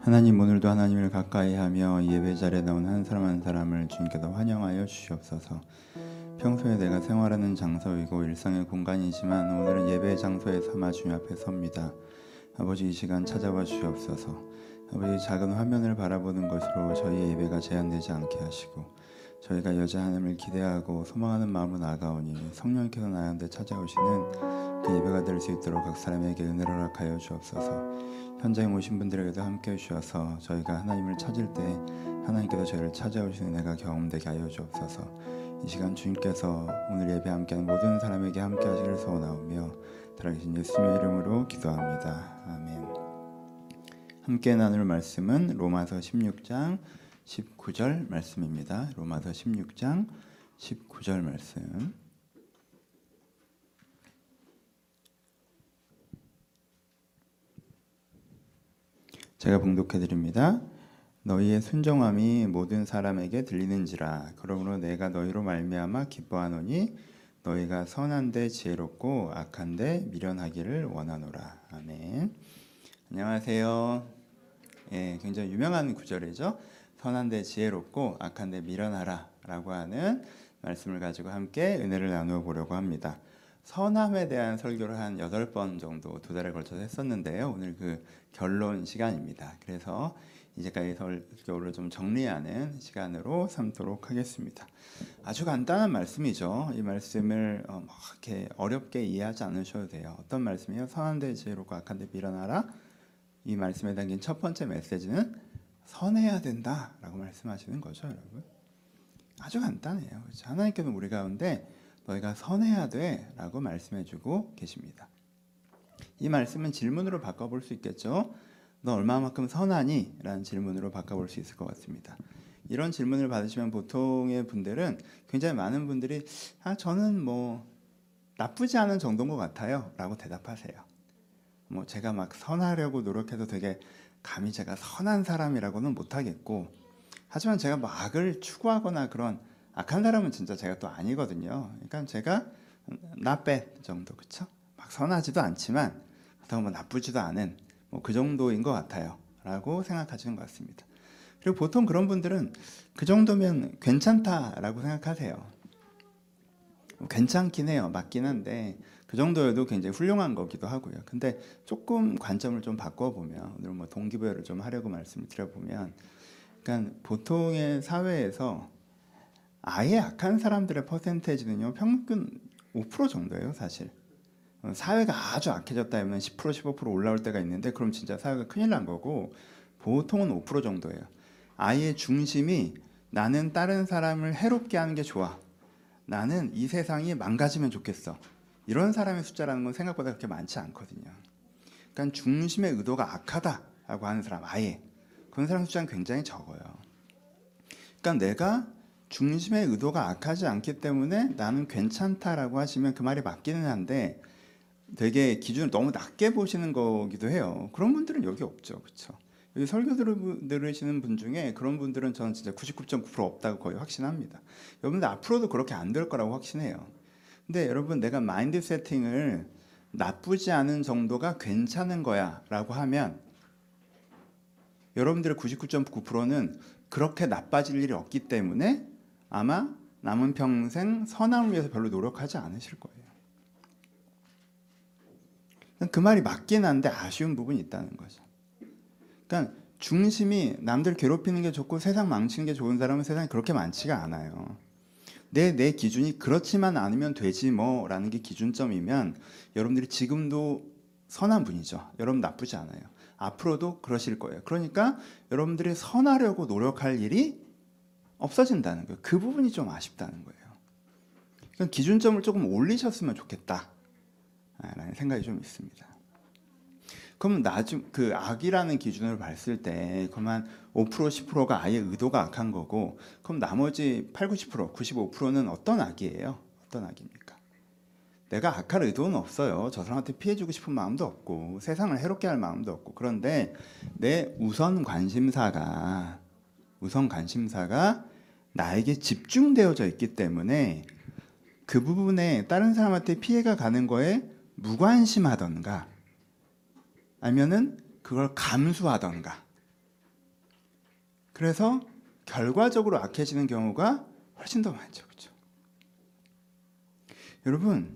하나님, 오늘도 하나님을 가까이하며 예배 자리에 나온 한 사람 한 사람을 주님께서 환영하여 주시옵소서. 평소에 내가 생활하는 장소이고 일상의 공간이지만 오늘은 예배 장소에 삼아 주님 앞에 섭니다. 아버지, 이 시간 찾아와 주시옵소서. 아버지, 작은 화면을 바라보는 것으로 저희의 예배가 제한되지 않게 하시고 저희가 여자 하나님을 기대하고 소망하는 마음으로 나아가오니 성령께서 나한테 찾아오시는 그 예배가 될 수 있도록 각 사람에게 은혜를 허락하여 주옵소서. 현장에 오신 분들에게도 함께 해주셔서 저희가 하나님을 찾을 때 하나님께서 저희를 찾아오시는 은혜가 경험되게 하여 주옵소서. 이 시간 주님께서 오늘 예배 함께하는 모든 사람에게 함께 하시기를 소원하오며 살아계신 예수님의 이름으로 기도합니다. 아멘. 함께 나눌 말씀은 로마서 16장 19절 말씀입니다. 로마서 16장 19절 말씀. 제가 봉독해 드립니다. 너희의 순종함이 모든 사람에게 들리는지라. 그러므로 내가 너희로 말미암아 기뻐하노니 너희가 선한데 지혜롭고 악한데 미련하기를 원하노라. 아멘. 안녕하세요. 굉장히 유명한 구절이죠. 선한데 지혜롭고 악한데 미련하라 라고 하는 말씀을 가지고 함께 은혜를 나누어 보려고 합니다. 선함에 대한 설교를 한 8번 정도 2달에 걸쳐서 했었는데요. 오늘 그 결론 시간입니다. 그래서 이제까지 설교를 좀 정리하는 시간으로 삼도록 하겠습니다. 아주 간단한 말씀이죠. 이 말씀을 이렇게 어렵게 이해하지 않으셔도 돼요. 어떤 말씀이에요? 선한데 지혜롭고 악한데 미련하라. 이 말씀에 담긴 첫 번째 메시지는 선해야 된다라고 말씀하시는 거죠, 여러분. 아주 간단해요. 그렇죠? 하나님께서 우리 가운데 너희가 선해야 돼 라고 말씀해주고 계십니다. 이 말씀은 질문으로 바꿔볼 수 있겠죠. 너 얼마만큼 선하니? 라는 질문으로 바꿔볼 수 있을 것 같습니다. 이런 질문을 받으시면 보통의 분들은 굉장히 많은 분들이 저는 나쁘지 않은 정도인 것 같아요 라고 대답하세요. 제가 막 선하려고 노력해도 되게 감히 제가 선한 사람이라고는 못하겠고, 하지만 제가 악을 추구하거나 그런 악한 사람은 진짜 제가 또 아니거든요. 그러니까 제가 not bad 정도, 그쵸? 막 선하지도 않지만 그렇다고 나쁘지도 않은 그 정도인 것 같아요 라고 생각하시는 것 같습니다. 그리고 보통 그런 분들은 그 정도면 괜찮다라고 생각하세요. 괜찮긴 해요. 맞긴 한데 그 정도여도 굉장히 훌륭한 거기도 하고요. 근데 조금 관점을 좀 바꿔보면, 오늘 동기부여를 좀 하려고 말씀을 드려보면, 그러니까 보통의 사회에서 아예 악한 사람들의 퍼센테이지는요, 평균 5% 정도예요, 사실. 사회가 아주 악해졌다면 10%, 15% 올라올 때가 있는데, 그럼 진짜 사회가 큰일 난 거고, 보통은 5% 정도예요. 아예 중심이 나는 다른 사람을 해롭게 하는 게 좋아. 나는 이 세상이 망가지면 좋겠어. 이런 사람의 숫자라는 건 생각보다 그렇게 많지 않거든요. 그러니까 중심의 의도가 악하다라고 하는 사람, 아예. 그런 사람 숫자는 굉장히 적어요. 그러니까 내가 중심의 의도가 악하지 않기 때문에 나는 괜찮다라고 하시면 그 말이 맞기는 한데 되게 기준을 너무 낮게 보시는 거기도 해요. 그런 분들은 여기 없죠. 그렇죠? 여기 설교 들으시는 분 중에 그런 분들은 저는 진짜 99.9% 없다고 거의 확신합니다. 여러분들 앞으로도 그렇게 안 될 거라고 확신해요. 근데 여러분, 내가 마인드 세팅을 나쁘지 않은 정도가 괜찮은 거야 라고 하면 여러분들의 99.9%는 그렇게 나빠질 일이 없기 때문에 아마 남은 평생 선함을 위해서 별로 노력하지 않으실 거예요. 그 말이 맞긴 한데 아쉬운 부분이 있다는 거죠. 그러니까 중심이 남들 괴롭히는 게 좋고 세상 망치는 게 좋은 사람은 세상에 그렇게 많지가 않아요. 내 기준이 그렇지만 않으면 되지 라는 게 기준점이면 여러분들이 지금도 선한 분이죠. 여러분 나쁘지 않아요. 앞으로도 그러실 거예요. 그러니까 여러분들이 선하려고 노력할 일이 없어진다는 거예요. 그 부분이 좀 아쉽다는 거예요. 그러니까 기준점을 조금 올리셨으면 좋겠다 라는 생각이 좀 있습니다. 그럼 그 악이라는 기준으로 봤을 때 그만 5% 10%가 아예 의도가 악한 거고, 그럼 나머지 8, 90%, 95%는 어떤 악이에요? 어떤 악입니까? 내가 악할 의도는 없어요. 저 사람한테 피해주고 싶은 마음도 없고 세상을 해롭게 할 마음도 없고, 그런데 내 우선 관심사가 나에게 집중되어져 있기 때문에 그 부분에 다른 사람한테 피해가 가는 거에 무관심하던가 아니면은 그걸 감수하던가 그래서 결과적으로 악해지는 경우가 훨씬 더 많죠. 그렇죠? 여러분,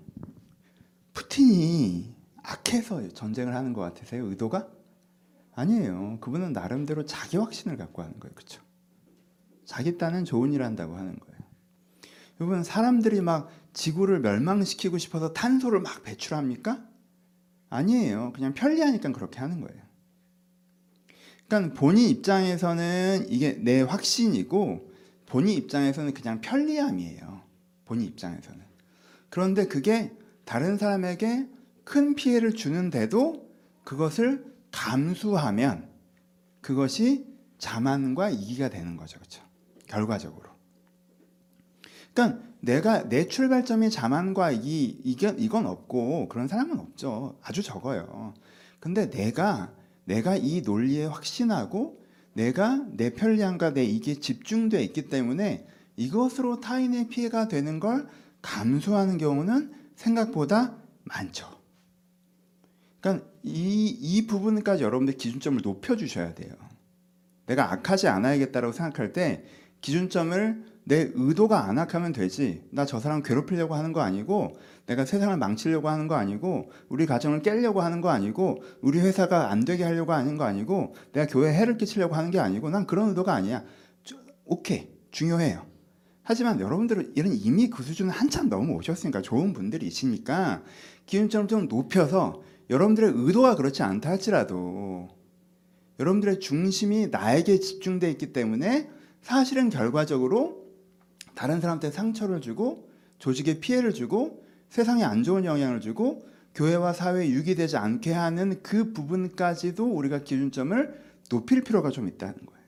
푸틴이 악해서 전쟁을 하는 것 같으세요? 의도가? 아니에요. 그분은 나름대로 자기 확신을 갖고 하는 거예요. 그렇죠? 자기 딴은 좋은 일 한다고 하는 거예요. 여러분, 사람들이 막 지구를 멸망시키고 싶어서 탄소를 막 배출합니까? 아니에요. 그냥 편리하니까 그렇게 하는 거예요. 그러니까 본인 입장에서는 이게 내 확신이고 본인 입장에서는 그냥 편리함이에요. 본인 입장에서는. 그런데 그게 다른 사람에게 큰 피해를 주는데도 그것을 감수하면 그것이 자만과 이기가 되는 거죠. 그렇죠? 결과적으로. 그러니까 내가 내 출발점이 자만과 이건 없고 그런 사람은 없죠. 아주 적어요. 근데 내가 이 논리에 확신하고 내가 내 편리함과 내 이익에 집중되어 있기 때문에 이것으로 타인의 피해가 되는 걸 감수하는 경우는 생각보다 많죠. 그러니까 이 부분까지 여러분들 기준점을 높여주셔야 돼요. 내가 악하지 않아야겠다고 생각할 때 기준점을 내 의도가 안 악하면 되지. 나 저 사람 괴롭히려고 하는 거 아니고 내가 세상을 망치려고 하는 거 아니고 우리 가정을 깨려고 하는 거 아니고 우리 회사가 안 되게 하려고 하는 거 아니고 내가 교회에 해를 끼치려고 하는 게 아니고 난 그런 의도가 아니야. 오케이. 중요해요. 하지만 여러분들은 이미 그 수준은 한참 넘어오셨으니까 좋은 분들이시니까 기준점을 좀 높여서 여러분들의 의도가 그렇지 않다 할지라도 여러분들의 중심이 나에게 집중되어 있기 때문에 사실은 결과적으로 다른 사람한테 상처를 주고 조직에 피해를 주고 세상에 안 좋은 영향을 주고 교회와 사회에 유기되지 않게 하는 그 부분까지도 우리가 기준점을 높일 필요가 좀 있다는 거예요.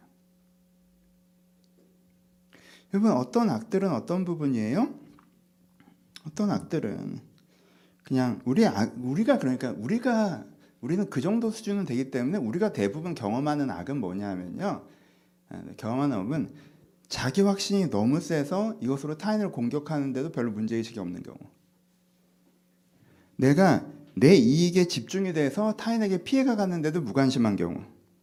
여러분, 어떤 악들은 어떤 부분이에요? 어떤 악들은 그냥 우리는 그 정도 수준은 되기 때문에 우리가 대부분 경험하는 악은 뭐냐면요. 경험하는 악은 자기 확신이 너무 세서 이것으로 타인을 공격하는데도 별로 문제의식이 없는 경우. 내가 내 이익에 집중이 돼서 타인에게 피해가 갔는데도 무관심한 경우.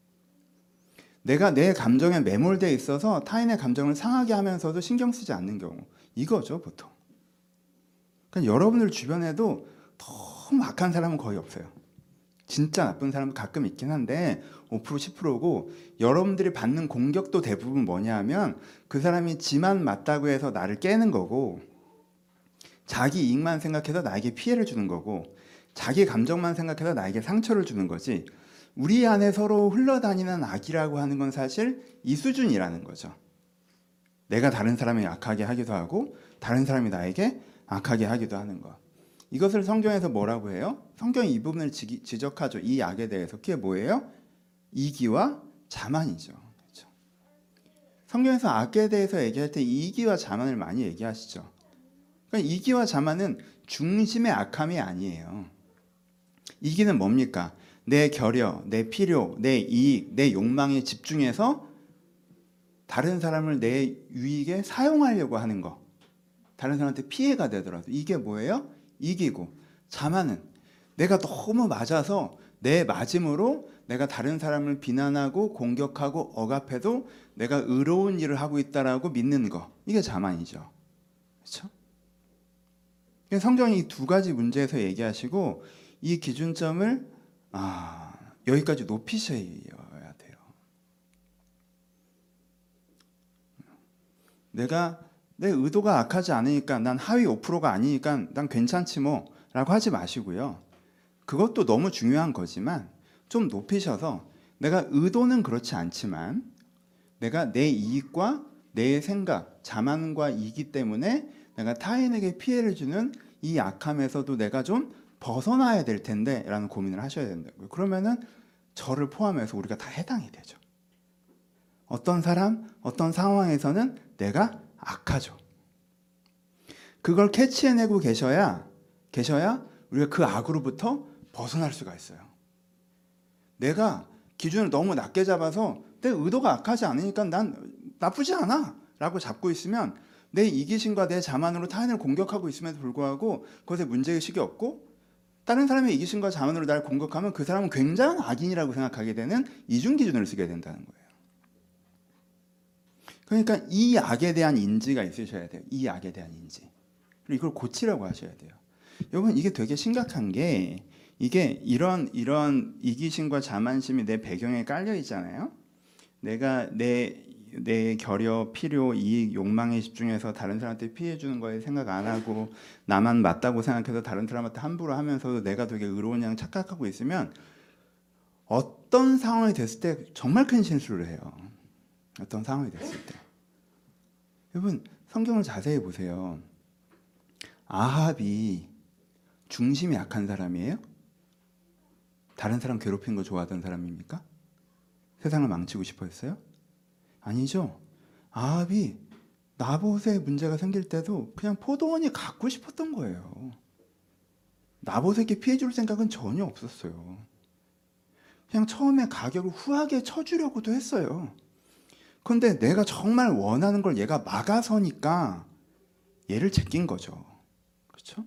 내가 내 감정에 매몰되어 있어서 타인의 감정을 상하게 하면서도 신경 쓰지 않는 경우. 이거죠, 보통. 그러니까 여러분들 주변에도 너무 악한 사람은 거의 없어요. 진짜 나쁜 사람은 가끔 있긴 한데 5% 10%고 여러분들이 받는 공격도 대부분 뭐냐 하면 그 사람이 지만 맞다고 해서 나를 깨는 거고 자기 이익만 생각해서 나에게 피해를 주는 거고 자기 감정만 생각해서 나에게 상처를 주는 거지 우리 안에 서로 흘러다니는 악이라고 하는 건 사실 이 수준이라는 거죠. 내가 다른 사람을 악하게 하기도 하고 다른 사람이 나에게 악하게 하기도 하는 거. 이것을 성경에서 뭐라고 해요? 성경이 이 부분을 지적하죠. 이 악에 대해서. 그게 뭐예요? 이기와 자만이죠. 그렇죠? 성경에서 악에 대해서 얘기할 때 이기와 자만을 많이 얘기하시죠. 그러니까 이기와 자만은 중심의 악함이 아니에요. 이기는 뭡니까? 내 결여, 내 필요, 내 이익, 내 욕망에 집중해서 다른 사람을 내 유익에 사용하려고 하는 거. 다른 사람한테 피해가 되더라도 이게 뭐예요? 이기고. 자만은 내가 너무 맞아서 내 맞음으로 내가 다른 사람을 비난하고 공격하고 억압해도 내가 의로운 일을 하고 있다라고 믿는 거. 이게 자만이죠. 그렇죠? 성경이 이 두 가지 문제에서 얘기하시고 이 기준점을 여기까지 높이셔야 돼요. 내가 내 의도가 악하지 않으니까 난 하위 5%가 아니니까 난 괜찮지 뭐 라고 하지 마시고요. 그것도 너무 중요한 거지만 좀 높이셔서 내가 의도는 그렇지 않지만 내가 내 이익과 내 생각, 자만과 이기 때문에 내가 타인에게 피해를 주는 이 악함에서도 내가 좀 벗어나야 될 텐데 라는 고민을 하셔야 된다고요. 그러면은 저를 포함해서 우리가 다 해당이 되죠. 어떤 사람, 어떤 상황에서는 내가 악하죠. 그걸 캐치해내고 계셔야 우리가 그 악으로부터 벗어날 수가 있어요. 내가 기준을 너무 낮게 잡아서 내 의도가 악하지 않으니까 난 나쁘지 않아 라고 잡고 있으면 내 이기심과 내 자만으로 타인을 공격하고 있음에도 불구하고 그것에 문제의식이 없고 다른 사람의 이기심과 자만으로 날 공격하면 그 사람은 굉장한 악인이라고 생각하게 되는 이중기준을 쓰게 된다는 거예요. 그러니까 이 악에 대한 인지가 있으셔야 돼요. 이 악에 대한 인지. 그리고 이걸 고치려고 하셔야 돼요. 여러분 이게 되게 심각한 게 이게 이런 이기심과 자만심이 내 배경에 깔려 있잖아요. 내가 내 결여, 필요, 이익, 욕망에 집중해서 다른 사람한테 피해 주는 거에 생각 안 하고 나만 맞다고 생각해서 다른 사람한테 함부로 하면서도 내가 되게 의로운 양 착각하고 있으면 어떤 상황이 됐을 때 정말 큰 실수를 해요. 어떤 상황이 됐을 때. 여러분 성경을 자세히 보세요. 아합이 중심이 약한 사람이에요? 다른 사람 괴롭히는 거 좋아하던 사람입니까? 세상을 망치고 싶어 했어요? 아니죠. 아합이 나봇의 문제가 생길 때도 그냥 포도원이 갖고 싶었던 거예요. 나봇에게 피해 줄 생각은 전혀 없었어요. 그냥 처음에 가격을 후하게 쳐주려고도 했어요. 그런데 내가 정말 원하는 걸 얘가 막아서니까 얘를 제낀 거죠. 그렇죠?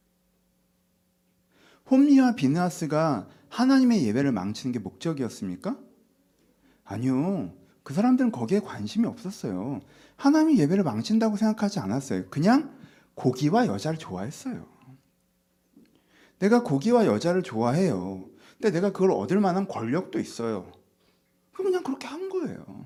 홈리와 비느하스가 하나님의 예배를 망치는 게 목적이었습니까? 아니요. 그 사람들은 거기에 관심이 없었어요. 하나님의 예배를 망친다고 생각하지 않았어요. 그냥 고기와 여자를 좋아했어요. 내가 고기와 여자를 좋아해요. 근데 내가 그걸 얻을 만한 권력도 있어요. 그럼 그냥 그렇게 한 거예요.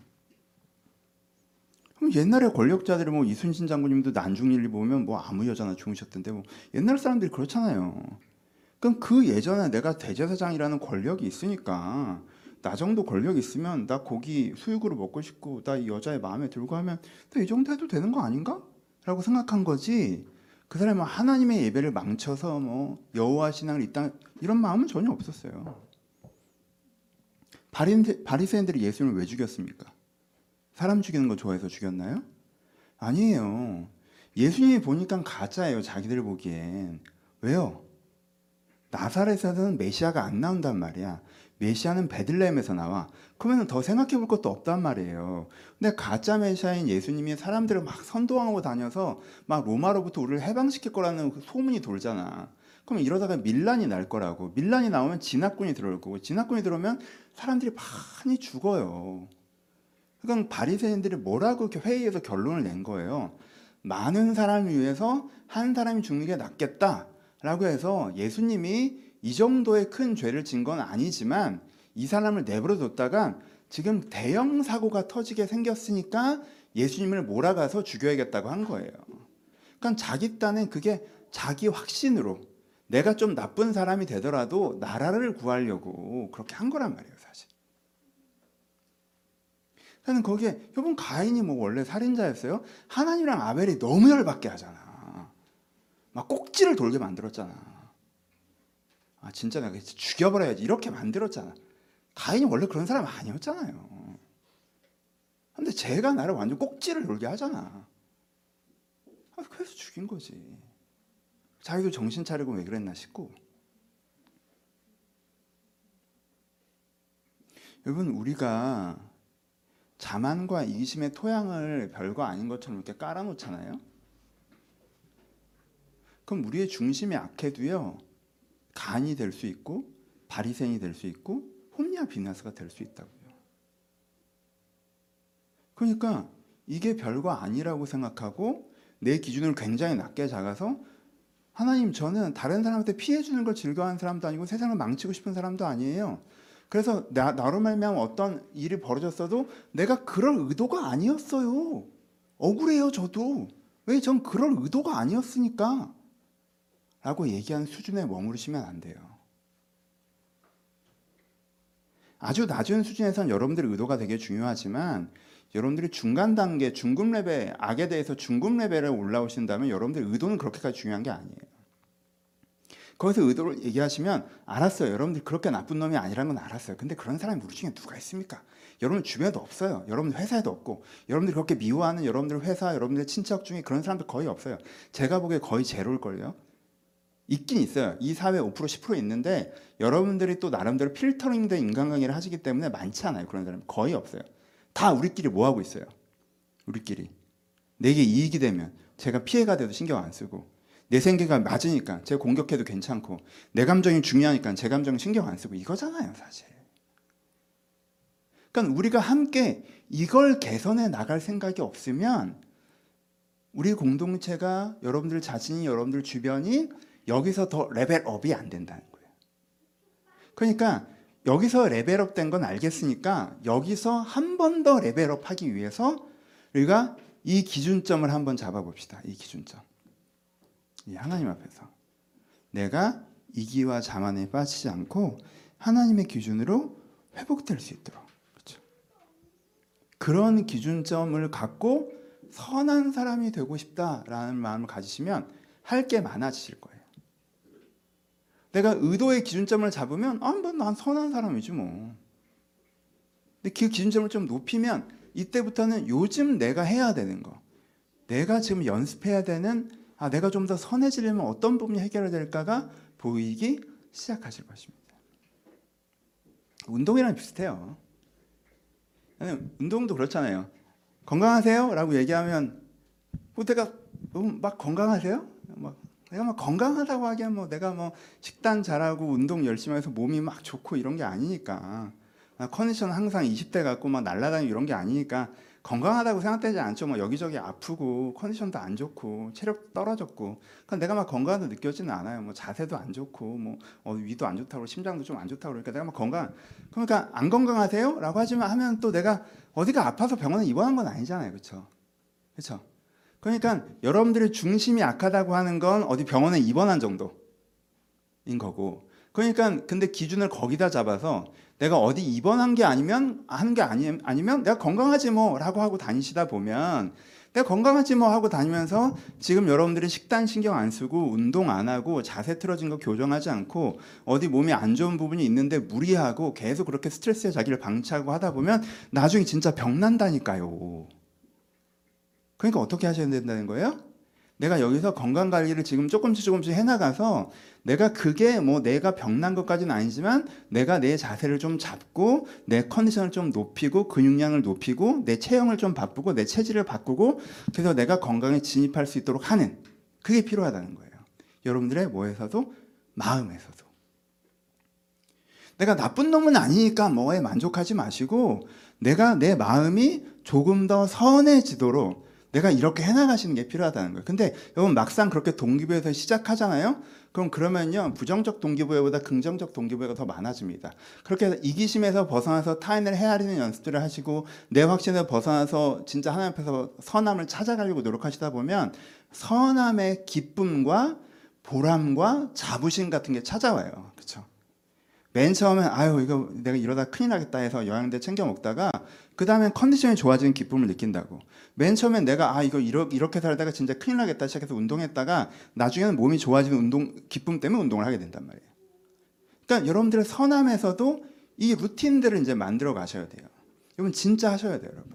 그럼 옛날에 권력자들이 뭐 이순신 장군님도 난중일리 보면 뭐 아무 여자나 죽으셨던데 뭐 옛날 사람들이 그렇잖아요. 그럼 그 예전에 내가 대제사장이라는 권력이 있으니까 나 정도 권력이 있으면 나 고기 수육으로 먹고 싶고 나 이 여자의 마음에 들고 하면 나 이 정도 해도 되는 거 아닌가? 라고 생각한 거지. 그 사람은 하나님의 예배를 망쳐서 뭐 여호와 신앙을 이런 마음은 전혀 없었어요. 바리새인들이 예수님을 왜 죽였습니까? 사람 죽이는 거 좋아해서 죽였나요? 아니에요. 예수님이 보니까 가짜예요. 자기들 보기엔. 왜요? 나사렛에서는 메시아가 안 나온단 말이야. 메시아는 베들레헴에서 나와. 그러면 더 생각해 볼 것도 없단 말이에요. 근데 가짜 메시아인 예수님이 사람들을 막 선동하고 다녀서 막 로마로부터 우리를 해방시킬 거라는 소문이 돌잖아. 그럼 이러다가 밀란이 날 거라고. 밀란이 나오면 진압군이 들어올 거고. 진압군이 들어오면 사람들이 많이 죽어요. 그러니까 바리새인들이 뭐라고 이렇게 회의에서 결론을 낸 거예요. 많은 사람을 위해서 한 사람이 죽는 게 낫겠다라고 해서 예수님이 이 정도의 큰 죄를 진 건 아니지만 이 사람을 내버려 뒀다가 지금 대형 사고가 터지게 생겼으니까 예수님을 몰아가서 죽여야겠다고 한 거예요. 그러니까 자기 딴엔 그게 자기 확신으로 내가 좀 나쁜 사람이 되더라도 나라를 구하려고 그렇게 한 거란 말이에요, 사실. 그러니까 거기에 여러분 가인이 뭐 원래 살인자였어요? 하나님이랑 아벨이 너무 열받게 하잖아. 막 꼭지를 돌게 만들었잖아. 아 진짜 내가 죽여버려야지 이렇게 만들었잖아. 가인이 원래 그런 사람 아니었잖아요. 근데 쟤가 나를 완전 꼭지를 돌게 하잖아. 그래서 죽인 거지. 자기도 정신 차리고 왜 그랬나 싶고. 여러분 우리가 자만과 이기심의 토양을 별거 아닌 것처럼 이렇게 깔아놓잖아요. 그럼 우리의 중심이 악해도요. 간이 될 수 있고 바리새인이 될 수 있고 홈리와 비느하스가 될 수 있다고요. 그러니까 이게 별거 아니라고 생각하고 내 기준을 굉장히 낮게 작아서 하나님 저는 다른 사람한테 피해 주는 걸 즐거워하는 사람도 아니고 세상을 망치고 싶은 사람도 아니에요. 그래서 나로 말미암아 어떤 일이 벌어졌어도 내가 그럴 의도가 아니었어요. 억울해요 저도. 왜 전 그럴 의도가 아니었으니까 라고 얘기하는 수준에 머무르시면 안 돼요. 아주 낮은 수준에서는 여러분들의 의도가 되게 중요하지만 여러분들이 중간 단계, 중급 레벨, 악에 대해서 중급 레벨에 올라오신다면 여러분들의 의도는 그렇게까지 중요한 게 아니에요. 거기서 의도를 얘기하시면 알았어요. 여러분들이 그렇게 나쁜 놈이 아니라는 건 알았어요. 근데 그런 사람이 우리 중에 누가 있습니까? 여러분 주변에도 없어요. 여러분 회사에도 없고 여러분들이 그렇게 미워하는 여러분들 회사, 여러분들 친척 중에 그런 사람들 거의 없어요. 제가 보기에 거의 제로일걸요. 있긴 있어요. 이 사회에 5% 10% 있는데 여러분들이 또 나름대로 필터링된 인간관계를 하시기 때문에 많지 않아요. 그런 사람 거의 없어요. 다 우리끼리 뭐 하고 있어요? 우리끼리 내게 이익이 되면 제가 피해가 돼도 신경 안 쓰고 내 생각이 맞으니까 제가 공격해도 괜찮고 내 감정이 중요하니까 제 감정 신경 안 쓰고 이거잖아요 사실. 그러니까 우리가 함께 이걸 개선해 나갈 생각이 없으면 우리 공동체가 여러분들 자신이 여러분들 주변이 여기서 더 레벨업이 안 된다는 거예요. 그러니까 여기서 레벨업 된 건 알겠으니까 여기서 한 번 더 레벨업 하기 위해서 우리가 이 기준점을 한번 잡아봅시다. 이 기준점. 이 하나님 앞에서 내가 이기와 자만에 빠지지 않고 하나님의 기준으로 회복될 수 있도록, 그렇죠? 그런 기준점을 갖고 선한 사람이 되고 싶다라는 마음을 가지시면 할 게 많아지실 거예요. 내가 의도의 기준점을 잡으면 난 선한 사람이지 뭐. 근데 그 기준점을 좀 높이면 이때부터는 요즘 내가 해야 되는 거, 내가 지금 연습해야 되는, 내가 좀 더 선해지려면 어떤 부분이 해결될까가 보이기 시작하실 것입니다. 운동이랑 비슷해요. 운동도 그렇잖아요. 건강하세요? 라고 얘기하면 내가 막 건강하세요? 내가 막 건강하다고 하기엔 내가 식단 잘하고 운동 열심히 해서 몸이 막 좋고 이런 게 아니니까, 컨디션 항상 20대 같고 막 날아다니고 이런 게 아니니까 건강하다고 생각되지 않죠. 여기저기 아프고 컨디션도 안 좋고 체력도 떨어졌고, 그러니까 내가 막 건강도 느껴지는 않아요. 자세도 안 좋고 위도 안 좋다고 심장도 좀 안 좋다고 그러니까 내가 막 그러니까 안 건강하세요? 라고 하면 또 내가 어디가 아파서 병원에 입원한 건 아니잖아요. 그렇죠? 그렇죠? 그러니까 여러분들의 중심이 악하다고 하는 건 어디 병원에 입원한 정도인 거고, 그러니까 근데 기준을 거기다 잡아서 내가 어디 입원한 게 아니면 내가 건강하지 뭐라고 하고 다니시다 보면, 내가 건강하지 뭐 하고 다니면서 지금 여러분들이 식단 신경 안 쓰고 운동 안 하고 자세 틀어진 거 교정하지 않고 어디 몸이 안 좋은 부분이 있는데 무리하고 계속 그렇게 스트레스에 자기를 방치하고 하다 보면 나중에 진짜 병 난다니까요. 그러니까 어떻게 하셔야 된다는 거예요? 내가 여기서 건강관리를 지금 조금씩 해나가서 내가 그게 내가 병난 것까지는 아니지만 내가 내 자세를 좀 잡고 내 컨디션을 좀 높이고 근육량을 높이고 내 체형을 좀 바꾸고 내 체질을 바꾸고, 그래서 내가 건강에 진입할 수 있도록 하는, 그게 필요하다는 거예요. 여러분들의 뭐에서도, 마음에서도. 내가 나쁜 놈은 아니니까 뭐에 만족하지 마시고 내가 내 마음이 조금 더 선해지도록 내가 이렇게 해나가시는 게 필요하다는 거예요. 근데 여러분 막상 그렇게 동기부여에서 시작하잖아요. 그러면요 부정적 동기부여보다 긍정적 동기부여가 더 많아집니다. 그렇게 해서 이기심에서 벗어나서 타인을 헤아리는 연습들을 하시고 내 확신에서 벗어나서 진짜 하나님 앞에서 선함을 찾아가려고 노력하시다 보면 선함의 기쁨과 보람과 자부심 같은 게 찾아와요. 그렇죠? 맨 처음엔 이거 내가 이러다 큰일 나겠다 해서 영양제 챙겨 먹다가 그 다음엔 컨디션이 좋아지는 기쁨을 느낀다고. 맨 처음엔 내가 이거 이렇게 살다가 진짜 큰일 나겠다 시작해서 운동했다가 나중에는 몸이 좋아지는 기쁨 때문에 운동을 하게 된단 말이에요. 그러니까 여러분들의 선함에서도 이 루틴들을 이제 만들어 가셔야 돼요. 여러분 진짜 하셔야 돼요, 여러분.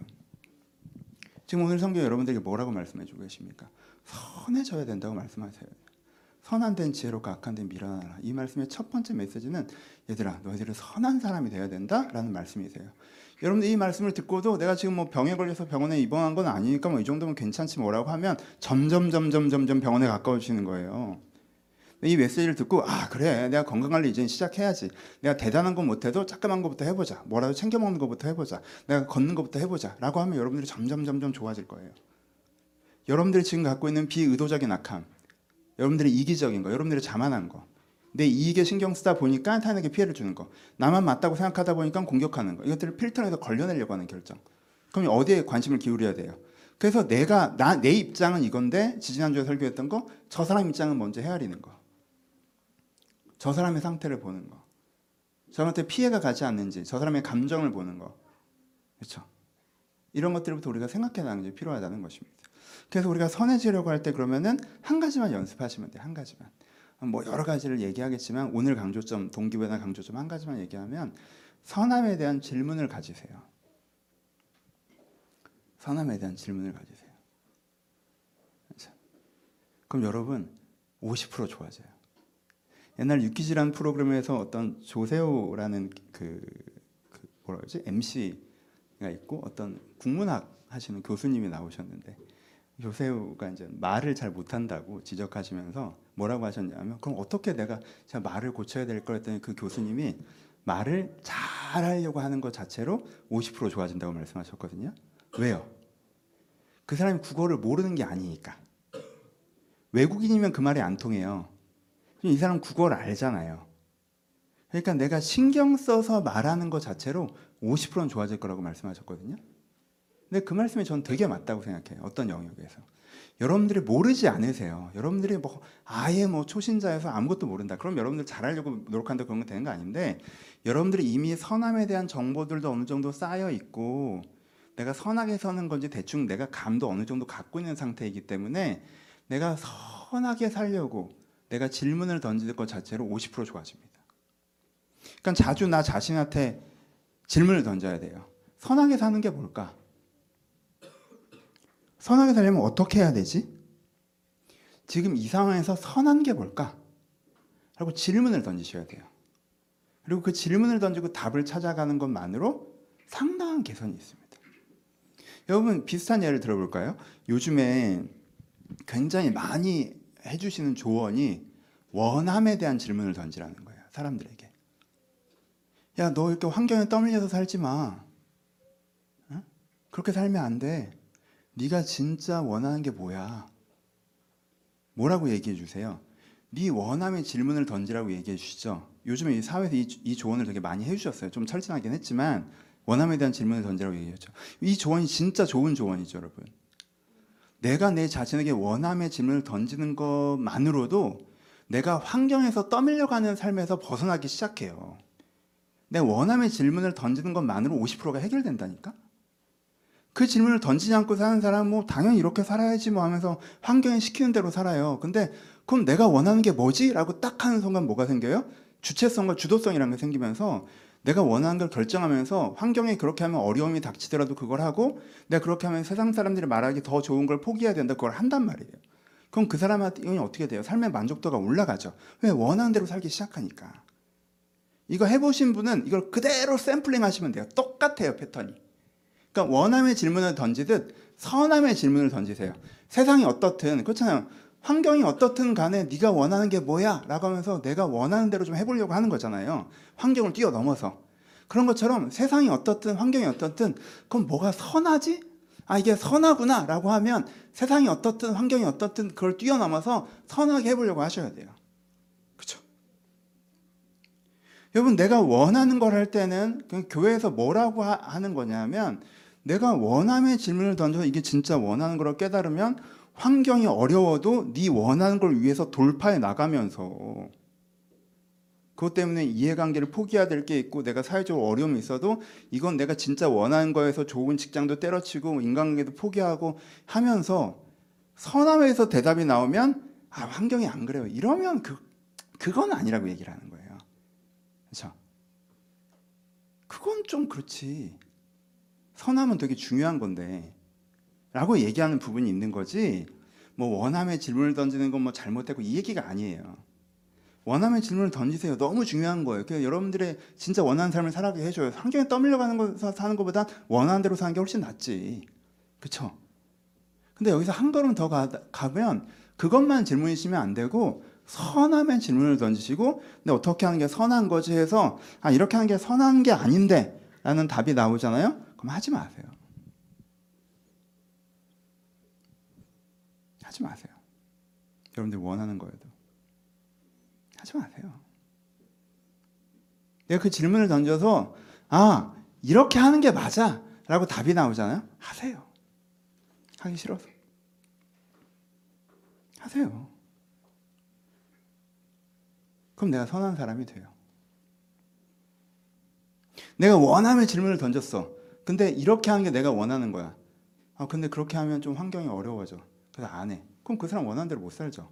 지금 오늘 성경 여러분들에게 뭐라고 말씀해 주고 계십니까? 선해져야 된다고 말씀하세요. 선한 데는 지혜롭고 악한 데는 미련하라. 이 말씀의 첫 번째 메시지는 얘들아 너희들은 선한 사람이 되어야 된다라는 말씀이세요. 여러분들 이 말씀을 듣고도 내가 지금 병에 걸려서 병원에 입원한 건 아니니까 이 정도면 괜찮지 뭐라고 하면 점점 병원에 가까워지는 거예요. 이 메시지를 듣고 그래 내가 건강관리 이제 시작해야지. 내가 대단한 건 못해도 조그만 것부터 해보자. 뭐라도 챙겨 먹는 것부터 해보자. 내가 걷는 것부터 해보자 라고 하면 여러분들이 점점 좋아질 거예요. 여러분들이 지금 갖고 있는 비의도적인 악함, 여러분들이 이기적인 거, 여러분들이 자만한 거, 내 이익에 신경 쓰다 보니까 타인에게 피해를 주는 거, 나만 맞다고 생각하다 보니까 공격하는 거, 이것들을 필터해서 걸려내려고 하는 결정. 그럼 어디에 관심을 기울여야 돼요? 그래서 내 입장은 이건데 지지난주에 설교했던 거, 저 사람 입장은 먼저 헤아리는 거, 저 사람의 상태를 보는 거, 저 사람한테 피해가 가지 않는지, 저 사람의 감정을 보는 거, 그렇죠? 이런 것들부터 우리가 생각해나가는 게 필요하다는 것입니다. 그래서 우리가 선해지려고 할 때 그러면은 한 가지만 연습하시면 돼요. 한 가지만. 여러 가지를 얘기하겠지만 오늘 강조점, 동기부여나 강조점 한 가지만 얘기하면 선함에 대한 질문을 가지세요. 선함에 대한 질문을 가지세요. 그럼 여러분 50% 좋아져요. 옛날 유퀴즈라는 프로그램에서 어떤 조세호라는 MC가 있고 어떤 국문학 하시는 교수님이 나오셨는데, 조세호가 이제 말을 잘 못한다고 지적하시면서 뭐라고 하셨냐면, 그럼 어떻게 제가 말을 고쳐야 될 걸 했더니 그 교수님이 말을 잘하려고 하는 것 자체로 50% 좋아진다고 말씀하셨거든요. 왜요? 그 사람이 국어를 모르는 게 아니니까. 외국인이면 그 말이 안 통해요. 이 사람 국어를 알잖아요. 그러니까 내가 신경 써서 말하는 것 자체로 50%는 좋아질 거라고 말씀하셨거든요. 근데 그 말씀이 저는 되게 맞다고 생각해요. 어떤 영역에서. 여러분들이 모르지 않으세요. 여러분들이 뭐 아예 뭐 초신자여서 아무것도 모른다. 그럼 여러분들 잘하려고 노력한다 그런 건 되는 거 아닌데, 여러분들이 이미 선함에 대한 정보들도 어느 정도 쌓여 있고 내가 선하게 서는 건지 대충 내가 감도 어느 정도 갖고 있는 상태이기 때문에 내가 선하게 살려고 내가 질문을 던질 것 자체로 50% 좋아집니다. 그러니까 자주 나 자신한테 질문을 던져야 돼요. 선하게 사는 게 뭘까? 선하게 살려면 어떻게 해야 되지? 지금 이 상황에서 선한 게 뭘까? 라고 질문을 던지셔야 돼요. 그리고 그 질문을 던지고 답을 찾아가는 것만으로 상당한 개선이 있습니다. 여러분 비슷한 예를 들어볼까요? 요즘에 굉장히 많이 해주시는 조언이 원함에 대한 질문을 던지라는 거예요. 사람들에게. 야, 너 이렇게 환경에 떠밀려서 살지 마. 어? 그렇게 살면 안 돼. 네가 진짜 원하는 게 뭐야? 뭐라고 얘기해 주세요? 네 원함의 질문을 던지라고 얘기해 주시죠. 요즘에 이 사회에서 이 조언을 되게 많이 해주셨어요. 좀 철진하긴 했지만 원함에 대한 질문을 던지라고 얘기했죠. 이 조언이 진짜 좋은 조언이죠, 여러분. 내가 내 자신에게 원함의 질문을 던지는 것만으로도 내가 환경에서 떠밀려가는 삶에서 벗어나기 시작해요. 내 원함의 질문을 던지는 것만으로 50%가 해결된다니까? 그 질문을 던지지 않고 사는 사람은 뭐 당연히 이렇게 살아야지 뭐 하면서 환경에 시키는 대로 살아요. 근데 그럼 내가 원하는 게 뭐지? 라고 딱 하는 순간 뭐가 생겨요? 주체성과 주도성이라는 게 생기면서 내가 원하는 걸 결정하면서 환경에 그렇게 하면 어려움이 닥치더라도 그걸 하고 내가 그렇게 하면 세상 사람들이 말하기 더 좋은 걸 포기해야 된다. 그걸 한단 말이에요. 그럼 그 사람한테 어떻게 돼요? 삶의 만족도가 올라가죠. 왜? 원하는 대로 살기 시작하니까. 이거 해보신 분은 이걸 그대로 샘플링 하시면 돼요. 똑같아요, 패턴이. 그러니까 원함의 질문을 던지듯 선함의 질문을 던지세요. 세상이 어떻든 그렇잖아요. 환경이 어떻든 간에 네가 원하는 게 뭐야? 라고 하면서 내가 원하는 대로 좀 해보려고 하는 거잖아요. 환경을 뛰어넘어서. 그런 것처럼 세상이 어떻든 환경이 어떻든 그럼 뭐가 선하지? 아, 이게 선하구나 라고 하면 세상이 어떻든 환경이 어떻든 그걸 뛰어넘어서 선하게 해보려고 하셔야 돼요. 그렇죠? 여러분, 내가 원하는 걸 할 때는 교회에서 뭐라고 하는 거냐면 내가 원함의 질문을 던져서 이게 진짜 원하는 걸 깨달으면 환경이 어려워도 네 원하는 걸 위해서 돌파해 나가면서 그것 때문에 이해관계를 포기해야 될 게 있고 내가 사회적으로 어려움이 있어도 이건 내가 진짜 원하는 거에서 좋은 직장도 때려치고 인간관계도 포기하고 하면서 선함에서 대답이 나오면 아, 환경이 안 그래요. 이러면 그건 아니라고 얘기를 하는 거예요. 그렇죠? 그건 좀 그렇지. 선함은 되게 중요한 건데 라고 얘기하는 부분이 있는 거지 뭐 원함의 질문을 던지는 건 뭐 잘못했고 이 얘기가 아니에요. 원함의 질문을 던지세요. 너무 중요한 거예요. 그래서 여러분들의 진짜 원하는 삶을 살아가게 해줘요. 환경에 떠밀려가는 거 사는 것보다 원하는 대로 사는 게 훨씬 낫지. 그렇죠? 근데 여기서 한 걸음 더 가면 그것만 질문이시면 안 되고 선함의 질문을 던지시고 근데 어떻게 하는 게 선한 거지 해서 아, 이렇게 하는 게 선한 게 아닌데 라는 답이 나오잖아요. 그럼 하지 마세요. 하지 마세요. 여러분들 원하는 거여도 하지 마세요. 내가 그 질문을 던져서 아, 이렇게 하는 게 맞아 라고 답이 나오잖아요. 하세요. 하기 싫어서 하세요. 그럼 내가 선한 사람이 돼요. 내가 원함의 질문을 던졌어. 근데 이렇게 하는 게 내가 원하는 거야. 아, 근데 그렇게 하면 좀 환경이 어려워져. 그래서 안 해. 그럼 그 사람 원하는 대로 못 살죠.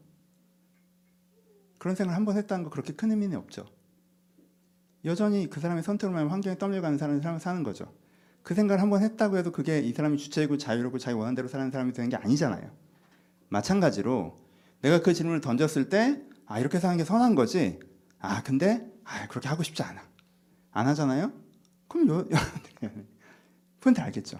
그런 생각을 한 번 했다는 거 그렇게 큰 의미는 없죠. 여전히 그 사람의 선택으로 하면 환경에 떠밀려가는 사람을 사는 거죠. 그 생각을 한 번 했다고 해도 그게 이 사람이 주체이고 자유롭고 자기 원하는 대로 사는 사람이 되는 게 아니잖아요. 마찬가지로 내가 그 질문을 던졌을 때 아, 이렇게 사는 게 선한 거지. 아, 근데 그렇게 하고 싶지 않아. 안 하잖아요. 그럼 여러분들 푸른트 알겠죠?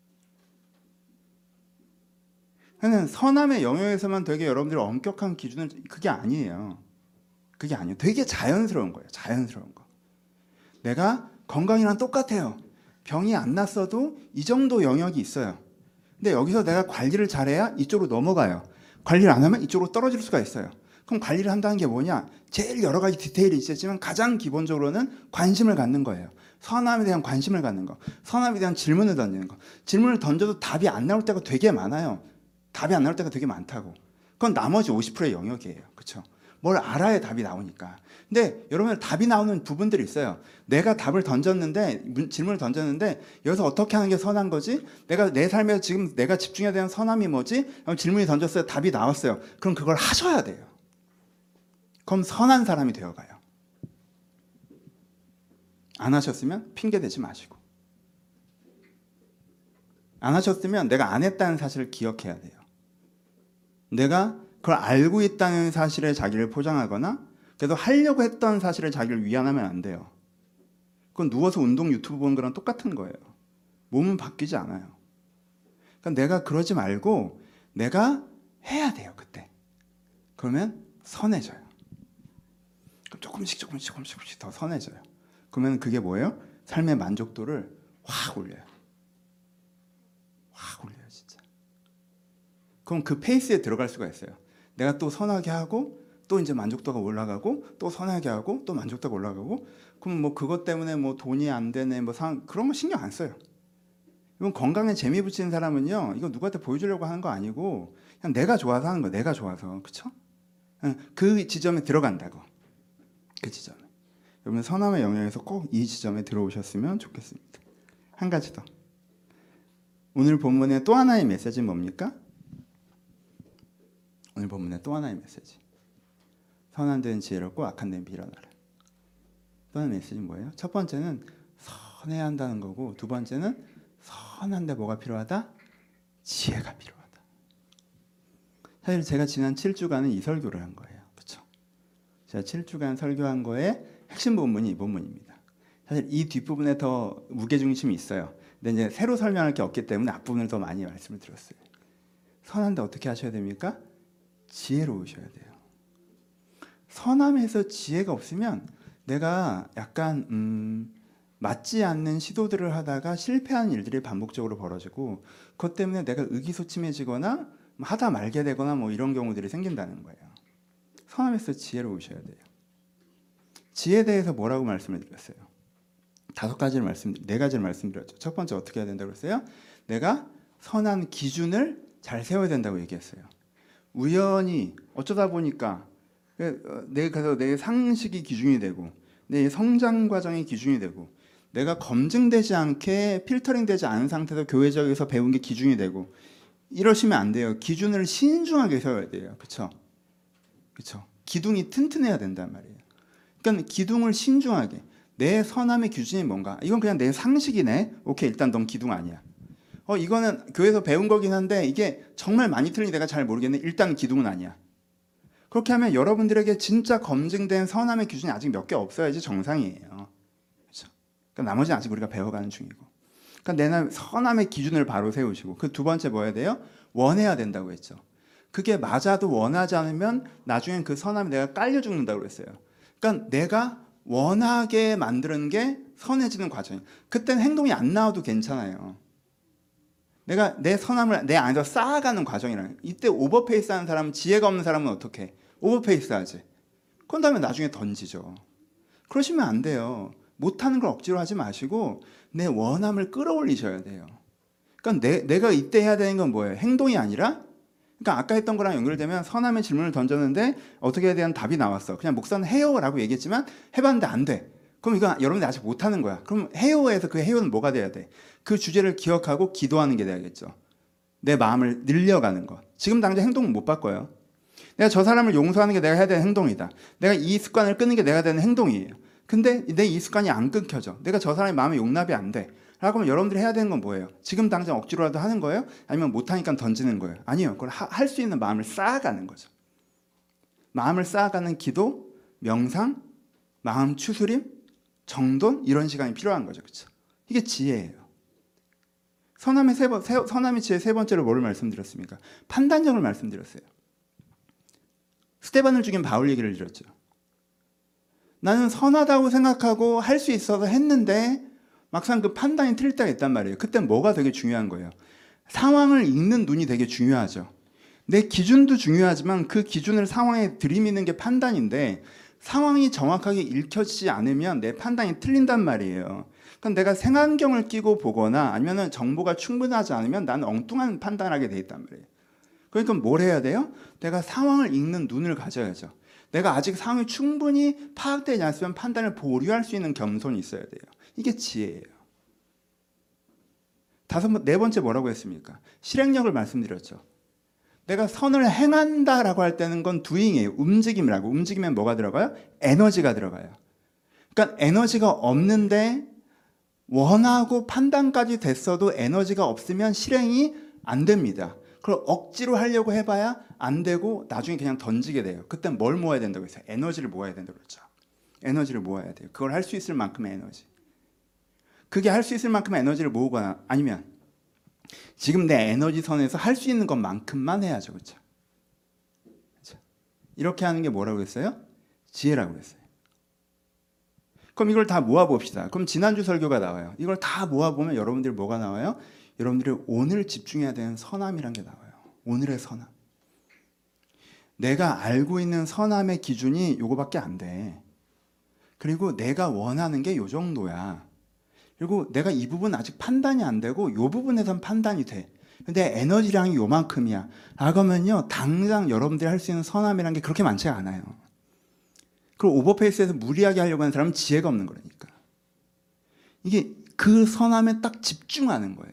그냥 선함의 영역에서만 되게 여러분들이 엄격한 기준은 그게 아니에요. 그게 아니에요. 되게 자연스러운 거예요. 자연스러운 거. 내가 건강이랑 똑같아요. 병이 안 났어도 이 정도 영역이 있어요. 근데 여기서 내가 관리를 잘해야 이쪽으로 넘어가요. 관리를 안 하면 이쪽으로 떨어질 수가 있어요. 그럼 관리를 한다는 게 뭐냐? 제일 여러 가지 디테일이 있겠지만 가장 기본적으로는 관심을 갖는 거예요. 선함에 대한 관심을 갖는 거. 선함에 대한 질문을 던지는 거. 질문을 던져도 답이 안 나올 때가 되게 많아요. 답이 안 나올 때가 되게 많다고. 그건 나머지 50%의 영역이에요. 그렇죠? 뭘 알아야 답이 나오니까. 근데 여러분 답이 나오는 부분들이 있어요. 내가 답을 던졌는데 질문을 던졌는데 여기서 어떻게 하는 게 선한 거지? 내가 내 삶에서 지금 내가 집중해야 되는 선함이 뭐지? 그럼 질문이 던졌어요. 답이 나왔어요. 그럼 그걸 하셔야 돼요. 그럼 선한 사람이 되어가요. 안 하셨으면 핑계 대지 마시고. 안 하셨으면 내가 안 했다는 사실을 기억해야 돼요. 내가 그걸 알고 있다는 사실에 자기를 포장하거나 그래도 하려고 했던 사실에 자기를 위안하면 안 돼요. 그건 누워서 운동 유튜브 보는 거랑 똑같은 거예요. 몸은 바뀌지 않아요. 그러니까 내가 그러지 말고 내가 해야 돼요. 그때. 그러면 선해져요. 그럼 조금씩 더 선해져요. 그러면 그게 뭐예요? 삶의 만족도를 확 올려요. 확 올려요, 진짜. 그럼 그 페이스에 들어갈 수가 있어요. 내가 또 선하게 하고 또 이제 만족도가 올라가고 또 선하게 하고 또 만족도가 올라가고 그럼 뭐 그것 때문에 뭐 돈이 안 되네 뭐 그런 거 신경 안 써요. 이건 건강에 재미 붙이는 사람은요, 이거 누구한테 보여주려고 하는 거 아니고 그냥 내가 좋아서 하는 거, 내가 좋아서. 그쵸? 그 지점에 들어간다고. 그 지점에. 여러분 선함의 영역에서 꼭 이 지점에 들어오셨으면 좋겠습니다. 한 가지 더. 오늘 본문의 또 하나의 메시지는 뭡니까? 오늘 본문의 또 하나의 메시지. 선한 데는 지혜롭고 악한 데는 비련하라. 또 하나의 메시지는 뭐예요? 첫 번째는 선해야 한다는 거고, 두 번째는 선한데 뭐가 필요하다? 지혜가 필요하다. 사실 제가 지난 7주간은 이 설교를 한 거예요. 그렇죠? 제가 7주간 설교한 거에 핵심 본문이 이 본문입니다. 사실 이 뒷부분에 더 무게중심이 있어요. 근데 이제 새로 설명할 게 없기 때문에 앞부분을 더 많이 말씀을 드렸어요. 선한데 어떻게 하셔야 됩니까? 지혜로우셔야 돼요. 선함에서 지혜가 없으면 내가 약간 맞지 않는 시도들을 하다가 실패하는 일들이 반복적으로 벌어지고 그것 때문에 내가 의기소침해지거나 하다 말게 되거나 뭐 이런 경우들이 생긴다는 거예요. 선함에서 지혜로우셔야 돼요. 지혜에 대해서 뭐라고 말씀을 드렸어요? 네 가지를 말씀드렸죠. 첫 번째 어떻게 해야 된다고 그랬어요? 내가 선한 기준을 잘 세워야 된다고 얘기했어요. 우연히 어쩌다 보니까 그래서 내 상식이 기준이 되고 내 성장 과정이 기준이 되고 내가 검증되지 않게 필터링되지 않은 상태에서 교회적에서 배운 게 기준이 되고 이러시면 안 돼요. 기준을 신중하게 세워야 돼요. 그렇죠? 그렇죠? 기둥이 튼튼해야 된단 말이에요. 그러니까 기둥을 신중하게 내 선함의 기준이 뭔가? 이건 그냥 내 상식이네. 오케이, 일단 넌 기둥 아니야. 이거는 교회에서 배운 거긴 한데 이게 정말 많이 틀린지 내가 잘 모르겠네. 일단 기둥은 아니야. 그렇게 하면 여러분들에게 진짜 검증된 선함의 기준이 아직 몇 개 없어야지 정상이에요. 그렇죠? 그러니까 나머지는 아직 우리가 배워가는 중이고. 그러니까 내 선함의 기준을 바로 세우시고 그 두 번째 뭐 해야 돼요? 원해야 된다고 했죠. 그게 맞아도 원하지 않으면 나중엔 그 선함에 내가 깔려 죽는다고 그랬어요. 그러니까 내가 원하게 만드는 게 선해지는 과정이에요. 그때는 행동이 안 나와도 괜찮아요. 내가 내 선함을 내 안에서 쌓아가는 과정이라는. 이때 오버페이스 하는 사람은, 지혜가 없는 사람은 어떻게 해? 오버페이스 하지. 그런 다음에 나중에 던지죠. 그러시면 안 돼요. 못하는 걸 억지로 하지 마시고 내 원함을 끌어올리셔야 돼요. 그러니까 내가 이때 해야 되는 건 뭐예요? 행동이 아니라, 그러니까 아까 했던 거랑 연결되면 선함의 질문을 던졌는데 어떻게 해야 되는 답이 나왔어. 그냥 목사는 해요 라고 얘기했지만 해봤는데 안 돼. 그럼 이건 여러분들이 아직 못하는 거야. 그럼 해요에서 그 해요는 뭐가 돼야 돼? 그 주제를 기억하고 기도하는 게 돼야겠죠. 내 마음을 늘려가는 것. 지금 당장 행동은 못 바꿔요. 내가 저 사람을 용서하는 게 내가 해야 되는 행동이다. 내가 이 습관을 끊는 게 내가 해야 되는 행동이에요. 근데 내 이 습관이 안 끊겨져. 내가 저 사람의 마음에 용납이 안 돼. 라고 하면 여러분들이 해야 되는 건 뭐예요? 지금 당장 억지로라도 하는 거예요? 아니면 못하니까 던지는 거예요? 아니요. 그걸 할 수 있는 마음을 쌓아가는 거죠. 마음을 쌓아가는 기도, 명상, 마음 추스림, 정돈, 이런 시간이 필요한 거죠. 그렇죠? 이게 지혜예요. 선함의 지혜 세 번째로 뭐를 말씀드렸습니까? 판단력을 말씀드렸어요. 스데반을 죽인 바울 얘기를 드렸죠. 나는 선하다고 생각하고 할 수 있어서 했는데 막상 그 판단이 틀릴 때가 있단 말이에요. 그때 뭐가 되게 중요한 거예요. 상황을 읽는 눈이 되게 중요하죠. 내 기준도 중요하지만 그 기준을 상황에 들이미는 게 판단인데 상황이 정확하게 읽혀지지 않으면 내 판단이 틀린단 말이에요. 그럼 내가 색안경을 끼고 보거나 아니면 정보가 충분하지 않으면 나는 엉뚱한 판단을 하게 돼 있단 말이에요. 그러니까 뭘 해야 돼요? 내가 상황을 읽는 눈을 가져야죠. 내가 아직 상황이 충분히 파악되지 않으면 판단을 보류할 수 있는 겸손이 있어야 돼요. 이게 지혜예요. 네 번째 뭐라고 했습니까? 실행력을 말씀드렸죠. 내가 선을 행한다라고 할 때는 건 doing이에요. 움직임이라고. 움직이면 뭐가 들어가요? 에너지가 들어가요. 그러니까 에너지가 없는데 원하고 판단까지 됐어도 에너지가 없으면 실행이 안 됩니다. 그걸 억지로 하려고 해봐야 안 되고 나중에 그냥 던지게 돼요. 그땐 뭘 모아야 된다고 했어요? 에너지를 모아야 된다고 그랬죠. 에너지를 모아야 돼요. 그걸 할 수 있을 만큼의 에너지. 그게 할 수 있을 만큼의 에너지를 모으거나 아니면 지금 내 에너지 선에서 할 수 있는 것만큼만 해야죠. 그렇죠? 이렇게 하는 게 뭐라고 했어요? 지혜라고 했어요. 그럼 이걸 다 모아봅시다. 그럼 지난주 설교가 나와요. 이걸 다 모아보면 여러분들이 뭐가 나와요? 여러분들이 오늘 집중해야 되는 선함이란 게 나와요. 오늘의 선함. 내가 알고 있는 선함의 기준이 요거밖에 안 돼. 그리고 내가 원하는 게 요 정도야. 그리고 내가 이 부분 아직 판단이 안 되고 요 부분에선 판단이 돼. 근데 에너지량이 요만큼이야. 라고 하면요. 당장 여러분들이 할 수 있는 선함이란 게 그렇게 많지가 않아요. 그리고 오버페이스에서 무리하게 하려고 하는 사람은 지혜가 없는 거라니까. 이게 그 선함에 딱 집중하는 거예요.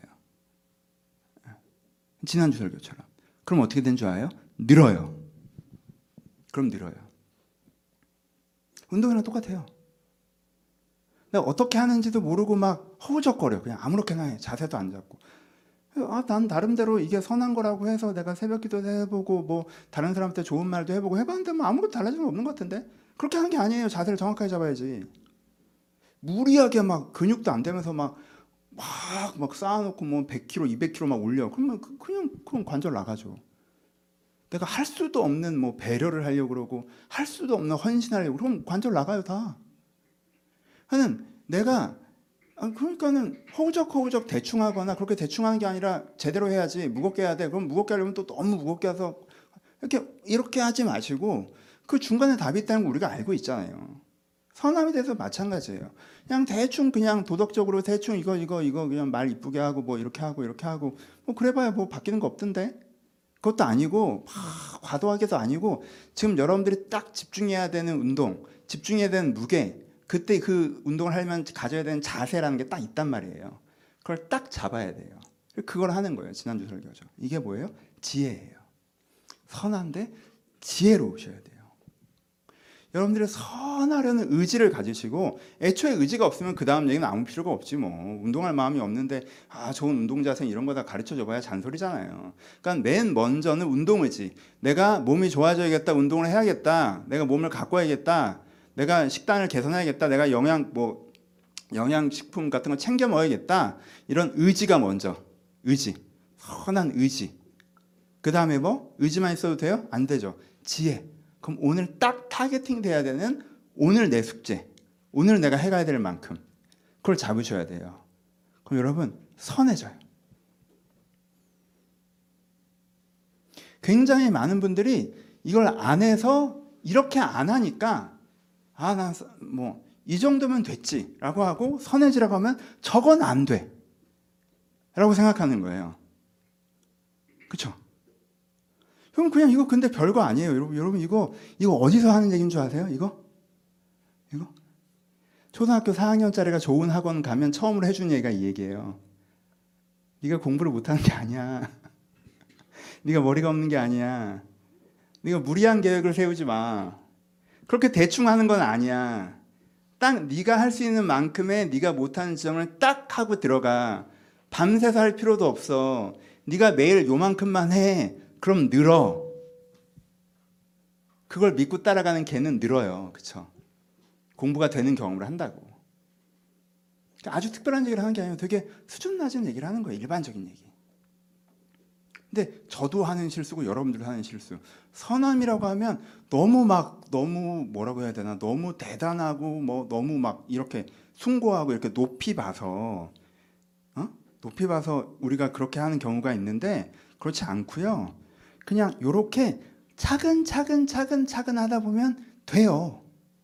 지난주 설교처럼. 그럼 어떻게 된 줄 알아요? 늘어요. 그럼 늘어요. 운동이랑 똑같아요. 내가 어떻게 하는지도 모르고 막 허우적거려. 그냥 아무렇게나 해. 자세도 안 잡고. 난 나름대로 이게 선한 거라고 해서 내가 새벽 기도도 해보고 뭐 다른 사람한테 좋은 말도 해보고 해봤는데 뭐 아무것도 달라진 건 없는 것 같은데? 그렇게 하는 게 아니에요. 자세를 정확하게 잡아야지. 무리하게 막 근육도 안 되면서 막 쌓아놓고 뭐 100kg, 200kg 막 올려. 그러면 그냥 관절 나가죠. 내가 할 수도 없는 뭐 배려를 하려고 그러고 할 수도 없는 헌신하려고 그럼 관절 나가요 다. 하는 내가 그러니까는 허우적 대충 하거나 그렇게 대충 하는 게 아니라 제대로 해야지. 무겁게 해야 돼. 그럼 무겁게 하려면 또 너무 무겁게 해서 이렇게 하지 마시고 그 중간에 답이 있다는 거 우리가 알고 있잖아요. 선함에 대해서 마찬가지예요. 그냥 대충 그냥 도덕적으로 대충 이거 그냥 말 이쁘게 하고 뭐 이렇게 하고 뭐 그래봐야 뭐 바뀌는 거 없던데. 그것도 아니고 과도하게도 아니고 지금 여러분들이 딱 집중해야 되는 운동, 집중해야 되는 무게, 그때 그 운동을 하려면 가져야 되는 자세라는 게 딱 있단 말이에요. 그걸 딱 잡아야 돼요. 그걸 하는 거예요. 지난주 설교죠. 이게 뭐예요? 지혜예요. 선한데 지혜로우셔야 돼요. 여러분들이 선하려는 의지를 가지시고 애초에 의지가 없으면 그 다음 얘기는 아무 필요가 없지 뭐. 운동할 마음이 없는데 좋은 운동 자세 이런 거 다 가르쳐줘 봐야 잔소리잖아요. 그러니까 맨 먼저는 운동 의지. 내가 몸이 좋아져야겠다. 운동을 해야겠다. 내가 몸을 가꿔야겠다. 내가 식단을 개선해야겠다. 내가 영양식품 같은 거 챙겨 먹어야겠다. 이런 의지가 먼저. 의지. 선한 의지. 그 다음에 뭐? 의지만 있어도 돼요? 안 되죠. 지혜. 그럼 오늘 딱 타겟팅 돼야 되는 오늘 내 숙제, 오늘 내가 해가야 될 만큼 그걸 잡으셔야 돼요. 그럼 여러분 선해져요. 굉장히 많은 분들이 이걸 안 해서 이렇게 안 하니까 난 뭐 이 정도면 됐지라고 하고 선해지라고 하면 저건 안 돼 라고 생각하는 거예요. 그렇죠? 그럼 그냥 이거 근데 별거 아니에요. 여러분 이거 어디서 하는 얘기인 줄 아세요? 이거? 초등학교 4학년짜리가 좋은 학원 가면 처음으로 해주는 얘기가 이 얘기예요. 네가 공부를 못하는 게 아니야. 네가 머리가 없는 게 아니야. 네가 무리한 계획을 세우지 마. 그렇게 대충 하는 건 아니야. 딱 네가 할 수 있는 만큼의 네가 못하는 지점을 딱 하고 들어가. 밤새서 할 필요도 없어. 네가 매일 요만큼만 해. 그럼 늘어. 그걸 믿고 따라가는 걔는 늘어요. 그렇죠? 공부가 되는 경험을 한다고. 아주 특별한 얘기를 하는 게 아니고 되게 수준 낮은 얘기를 하는 거예요. 일반적인 얘기. 근데 저도 하는 실수고 여러분들도 하는 실수. 선함이라고 하면 너무 뭐라고 해야 되나? 너무 대단하고 뭐 너무 막 이렇게 숭고하고 이렇게 높이 봐서 높이 봐서 우리가 그렇게 하는 경우가 있는데 그렇지 않고요. 그냥 요렇게 차근차근 하다 보면 돼요.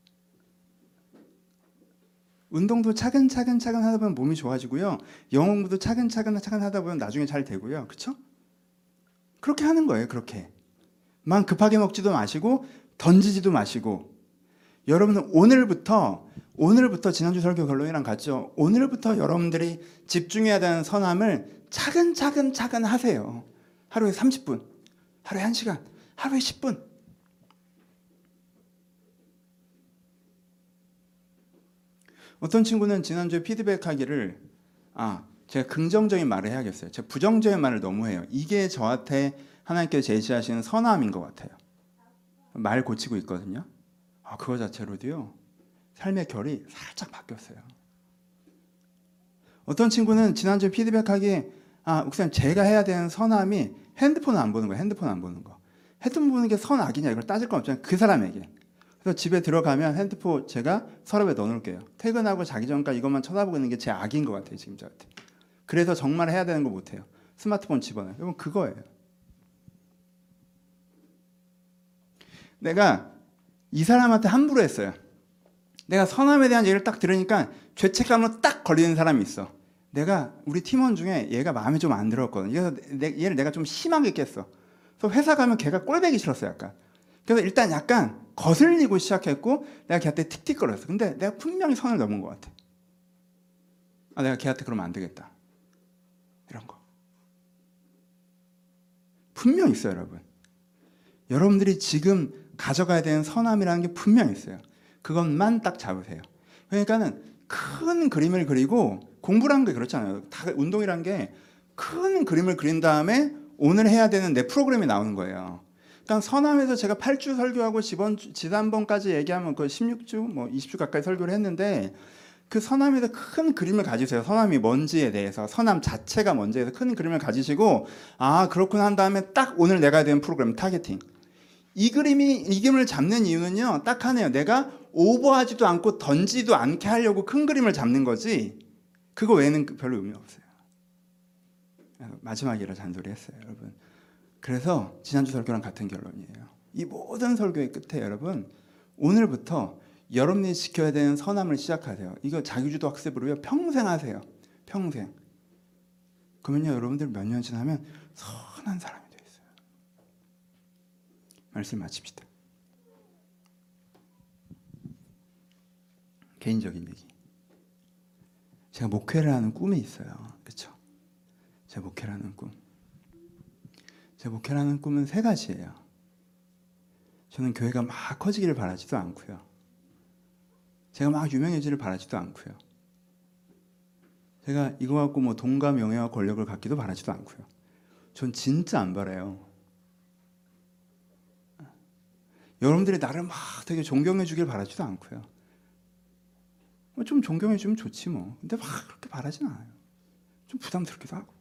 운동도 차근차근 하다 보면 몸이 좋아지고요. 영어 공부도 차근차근 하다 보면 나중에 잘 되고요. 그렇죠? 그렇게 하는 거예요. 그렇게. 만 급하게 먹지도 마시고 던지지도 마시고. 여러분은 오늘부터 지난주 설교 결론이랑 같죠. 오늘부터 여러분들이 집중해야 되는 선함을 차근 하세요. 하루에 30분, 하루에 1시간, 하루에 10분. 어떤 친구는 지난주에 피드백하기를 제가 긍정적인 말을 해야겠어요. 제가 부정적인 말을 너무 해요. 이게 저한테 하나님께서 제시하시는 선함인 것 같아요. 말 고치고 있거든요. 그거 자체로도요. 삶의 결이 살짝 바뀌었어요. 어떤 친구는 지난주에 피드백하기에 목사님 제가 해야 되는 선함이 핸드폰을 안 보는 거예요. 핸드폰 안 보는 거. 핸드폰 보는 게 선악이냐 이걸 따질 건 없잖아요. 그 사람에게. 그래서 집에 들어가면 핸드폰 제가 서랍에 넣어놓을게요. 퇴근하고 자기 전까지 이것만 쳐다보고 있는 게 제 악인 것 같아요. 지금 저한테. 그래서 정말 해야 되는 거 못해요. 스마트폰 집어넣어요. 여러분 그거예요. 내가 이 사람한테 함부로 했어요. 내가 선함에 대한 얘기를 딱 들으니까 죄책감으로 딱 걸리는 사람이 있어. 내가 우리 팀원 중에 얘가 마음에 좀 안 들었거든. 그래서 얘를 내가 좀 심하게 깼어. 그래서 회사 가면 걔가 꼴배기 싫었어 약간. 그래서 일단 약간 거슬리고 시작했고 내가 걔한테 틱틱거렸어. 근데 내가 분명히 선을 넘은 것 같아. 내가 걔한테 그러면 안 되겠다. 이런 거. 분명 있어요 여러분. 여러분들이 지금 가져가야 되는 선함이라는 게 분명히 있어요. 그것만 딱 잡으세요. 그러니까는 큰 그림을 그리고 공부라는 게 그렇잖아요. 다 운동이란 게 큰 그림을 그린 다음에 오늘 해야 되는 내 프로그램이 나오는 거예요. 그러니까 선함에서 제가 8주 설교하고 지난번까지 얘기하면 그 16주, 뭐 20주 가까이 설교를 했는데 그 선함에서 큰 그림을 가지세요. 선함이 뭔지에 대해서, 선함 자체가 뭔지에 대해서 큰 그림을 가지시고 그렇구나 한 다음에 딱 오늘 내가 해야 되는 프로그램 타겟팅. 이 그림을 잡는 이유는요. 딱 하네요. 내가 오버하지도 않고 던지도 않게 하려고 큰 그림을 잡는 거지 그거 외에는 별로 의미 없어요. 마지막이라 잔소리 했어요 여러분. 그래서 지난주 설교랑 같은 결론이에요. 이 모든 설교의 끝에 여러분 오늘부터 여러분이 지켜야 되는 선함을 시작하세요. 이거 자기주도 학습으로요 평생 하세요. 평생. 그러면요 여러분들 몇 년 지나면 선한 사람이 돼요. 말씀 마칩시다. 개인적인 얘기. 제가 목회를 하는 꿈이 있어요. 그렇죠? 제 목회를 하는 꿈. 제 목회를 하는 꿈은 3가지예요. 저는 교회가 막 커지기를 바라지도 않고요. 제가 막 유명해지기를 바라지도 않고요. 제가 이거 갖고 뭐 돈과 명예와 권력을 갖기도 바라지도 않고요. 전 진짜 안 바라요. 여러분들이 나를 막 되게 존경해 주길 바라지도 않고요. 좀 존경해 주면 좋지 뭐. 근데 막 그렇게 바라진 않아요. 좀 부담스럽기도 하고.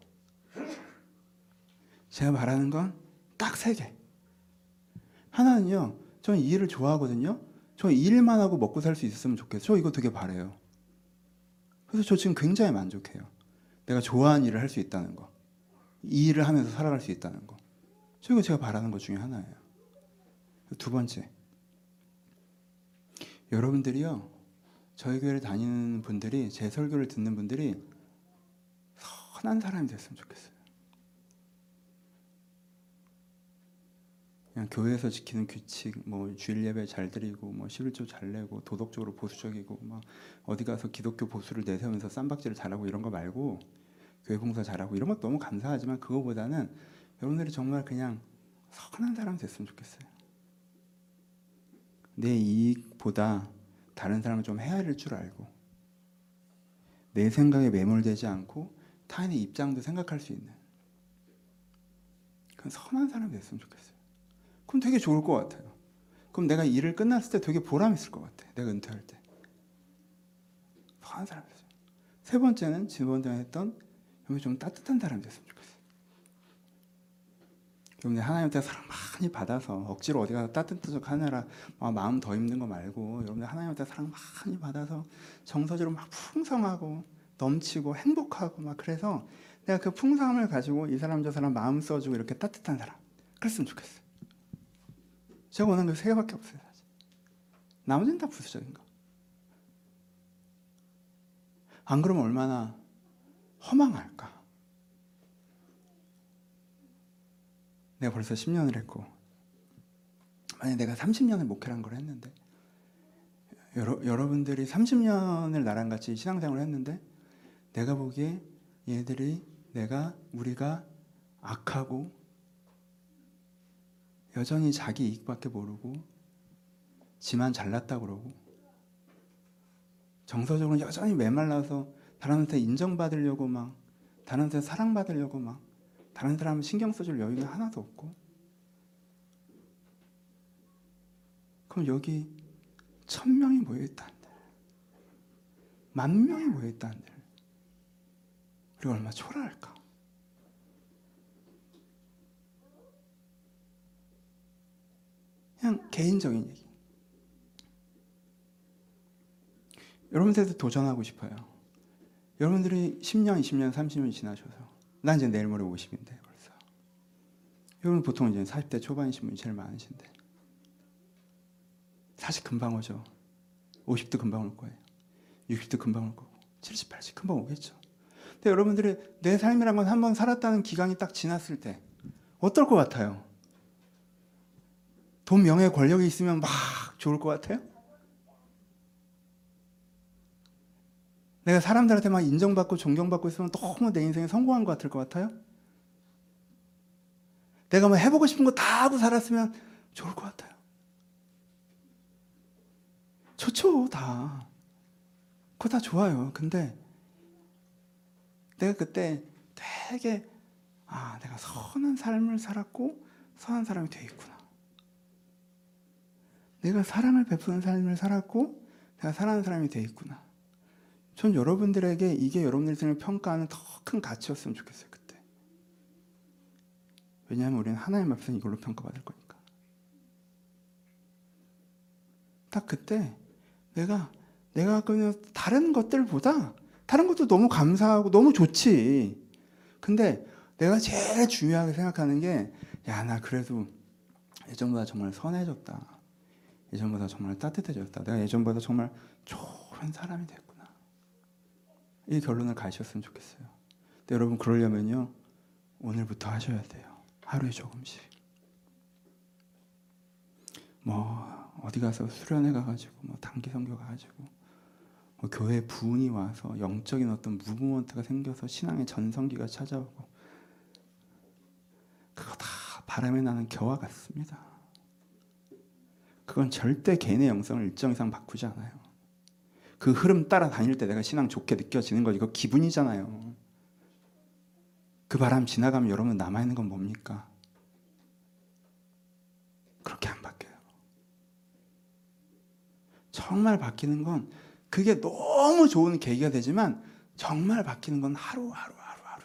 제가 바라는 건 딱 3개. 하나는요. 저는 이 일을 좋아하거든요. 저 이 일만 하고 먹고 살 수 있었으면 좋겠어요. 저 이거 되게 바라요. 그래서 저 지금 굉장히 만족해요. 내가 좋아하는 일을 할 수 있다는 거. 이 일을 하면서 살아갈 수 있다는 거. 저 이거 제가 바라는 것 중에 하나예요. 2번째. 여러분들이요. 저희 교회를 다니는 분들이 제 설교를 듣는 분들이 선한 사람이 됐으면 좋겠어요. 그냥 교회에서 지키는 규칙, 뭐 주일 예배 잘 드리고, 뭐 11조 잘 내고, 도덕적으로 보수적이고, 막 어디 가서 기독교 보수를 내세우면서 쌈박질을 잘하고 이런 거 말고 교회 봉사 잘하고 이런 것도 너무 감사하지만 그거보다는 여러분들이 정말 그냥 선한 사람 됐으면 좋겠어요. 내 이익보다 다른 사람을 좀 헤아릴 줄 알고 내 생각에 매몰되지 않고 타인의 입장도 생각할 수 있는 그런 선한 사람이 됐으면 좋겠어요. 그럼 되게 좋을 것 같아요. 그럼 내가 일을 끝났을 때 되게 보람 있을 것 같아. 내가 은퇴할 때. 선한 사람이 됐어요. 3번째는 지난번에 했던 좀 따뜻한 사람이 됐으면 좋겠어요. 여러분들 하나님한테 사랑 많이 받아서 억지로 어디 가서 따뜻한 척 하느라 마음 더 힘든 거 말고, 여러분들 하나님한테 사랑 많이 받아서 정서적으로 막 풍성하고 넘치고 행복하고 막, 그래서 내가 그 풍성함을 가지고 이 사람 저 사람 마음 써주고 이렇게 따뜻한 사람, 그랬으면 좋겠어요. 제가 원하는 게 세 개밖에 없어요, 사실. 나머지는 다 부수적인 거. 안 그러면 얼마나 허망할까. 내가 벌써 10년을 했고, 만약에 내가 30년을 목회란 걸 했는데, 여러분들이 30년을 나랑 같이 신앙생활을 했는데, 내가 보기에 우리가 악하고 여전히 자기 이익밖에 모르고 지만 잘났다고 그러고 정서적으로 여전히 메말라서 다른 사람한테 인정받으려고 막, 다른 사람한테 사랑받으려고 막, 다른 사람 신경 써줄 여유가 하나도 없고, 그럼 여기 1000명이 모여있다는데, 10,000명이 모여있다는데 우리가 얼마나 초라할까. 그냥 개인적인 얘기. 여러분들한테 도전하고 싶어요. 여러분들이 10년, 20년, 30년 지나셔서, 난 이제 내일 모레 50인데 벌써. 여러분 보통 이제 40대 초반이신 분이 제일 많으신데, 40 금방 오죠. 50도 금방 올 거예요. 60도 금방 올 거고, 70, 80 금방 오겠죠. 근데 여러분들이 내 삶이란 건 한번 살았다는 기간이 딱 지났을 때 어떨 것 같아요? 돈, 명예, 권력이 있으면 막 좋을 것 같아요? 내가 사람들한테 막 인정받고 존경받고 있으면 너무 내 인생에 성공한 것 같을 것 같아요? 내가 뭐 해보고 싶은 거 다 하고 살았으면 좋을 것 같아요. 좋죠, 다. 그거 다 좋아요. 근데 내가 그때 되게 내가 선한 삶을 살았고 선한 사람이 돼 있구나. 내가 사랑을 베푸는 삶을 살았고 내가 사랑하는 사람이 돼 있구나. 전 여러분들에게 이게 여러분들 인생을 평가하는 더 큰 가치였으면 좋겠어요, 그때. 왜냐하면 우리는 하나님 앞에서 이걸로 평가받을 거니까. 딱 그때 내가 갖고 있는 다른 것들보다, 다른 것도 너무 감사하고 너무 좋지. 근데 내가 제일 중요하게 생각하는 게, 나 그래도 예전보다 정말 선해졌다. 예전보다 정말 따뜻해졌다. 내가 예전보다 정말 좋은 사람이 됐구나. 이 결론을 가셨으면 좋겠어요. 근데 여러분, 그러려면요, 오늘부터 하셔야 돼요. 하루에 조금씩. 어디 가서 수련회 가가지고, 단기 선교 가가지고, 교회 부흥이 와서 영적인 어떤 무브먼트가 생겨서 신앙의 전성기가 찾아오고, 그거 다 바람에 나는 겨와 같습니다. 그건 절대 개인의 영성을 일정 이상 바꾸지 않아요. 그 흐름 따라 다닐 때 내가 신앙 좋게 느껴지는 거, 이거 기분이잖아요. 그 바람 지나가면 여러분 남아있는 건 뭡니까? 그렇게 안 바뀌어요. 정말 바뀌는 건, 그게 너무 좋은 계기가 되지만 정말 바뀌는 건 하루하루예요.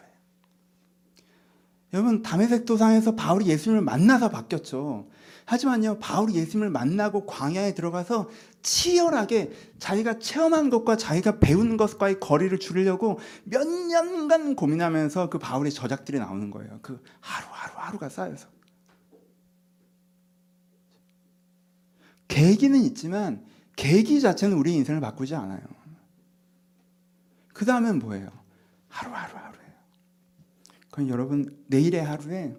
여러분, 다메섹 도상에서 바울이 예수님을 만나서 바뀌었죠. 하지만요, 바울이 예수님을 만나고 광야에 들어가서 치열하게 자기가 체험한 것과 자기가 배운 것과의 거리를 줄이려고 몇 년간 고민하면서 그 바울의 저작들이 나오는 거예요. 그 하루가 쌓여서. 계기는 있지만 계기 자체는 우리 인생을 바꾸지 않아요. 그 다음엔 뭐예요? 하루예요. 그럼 여러분, 내일의 하루에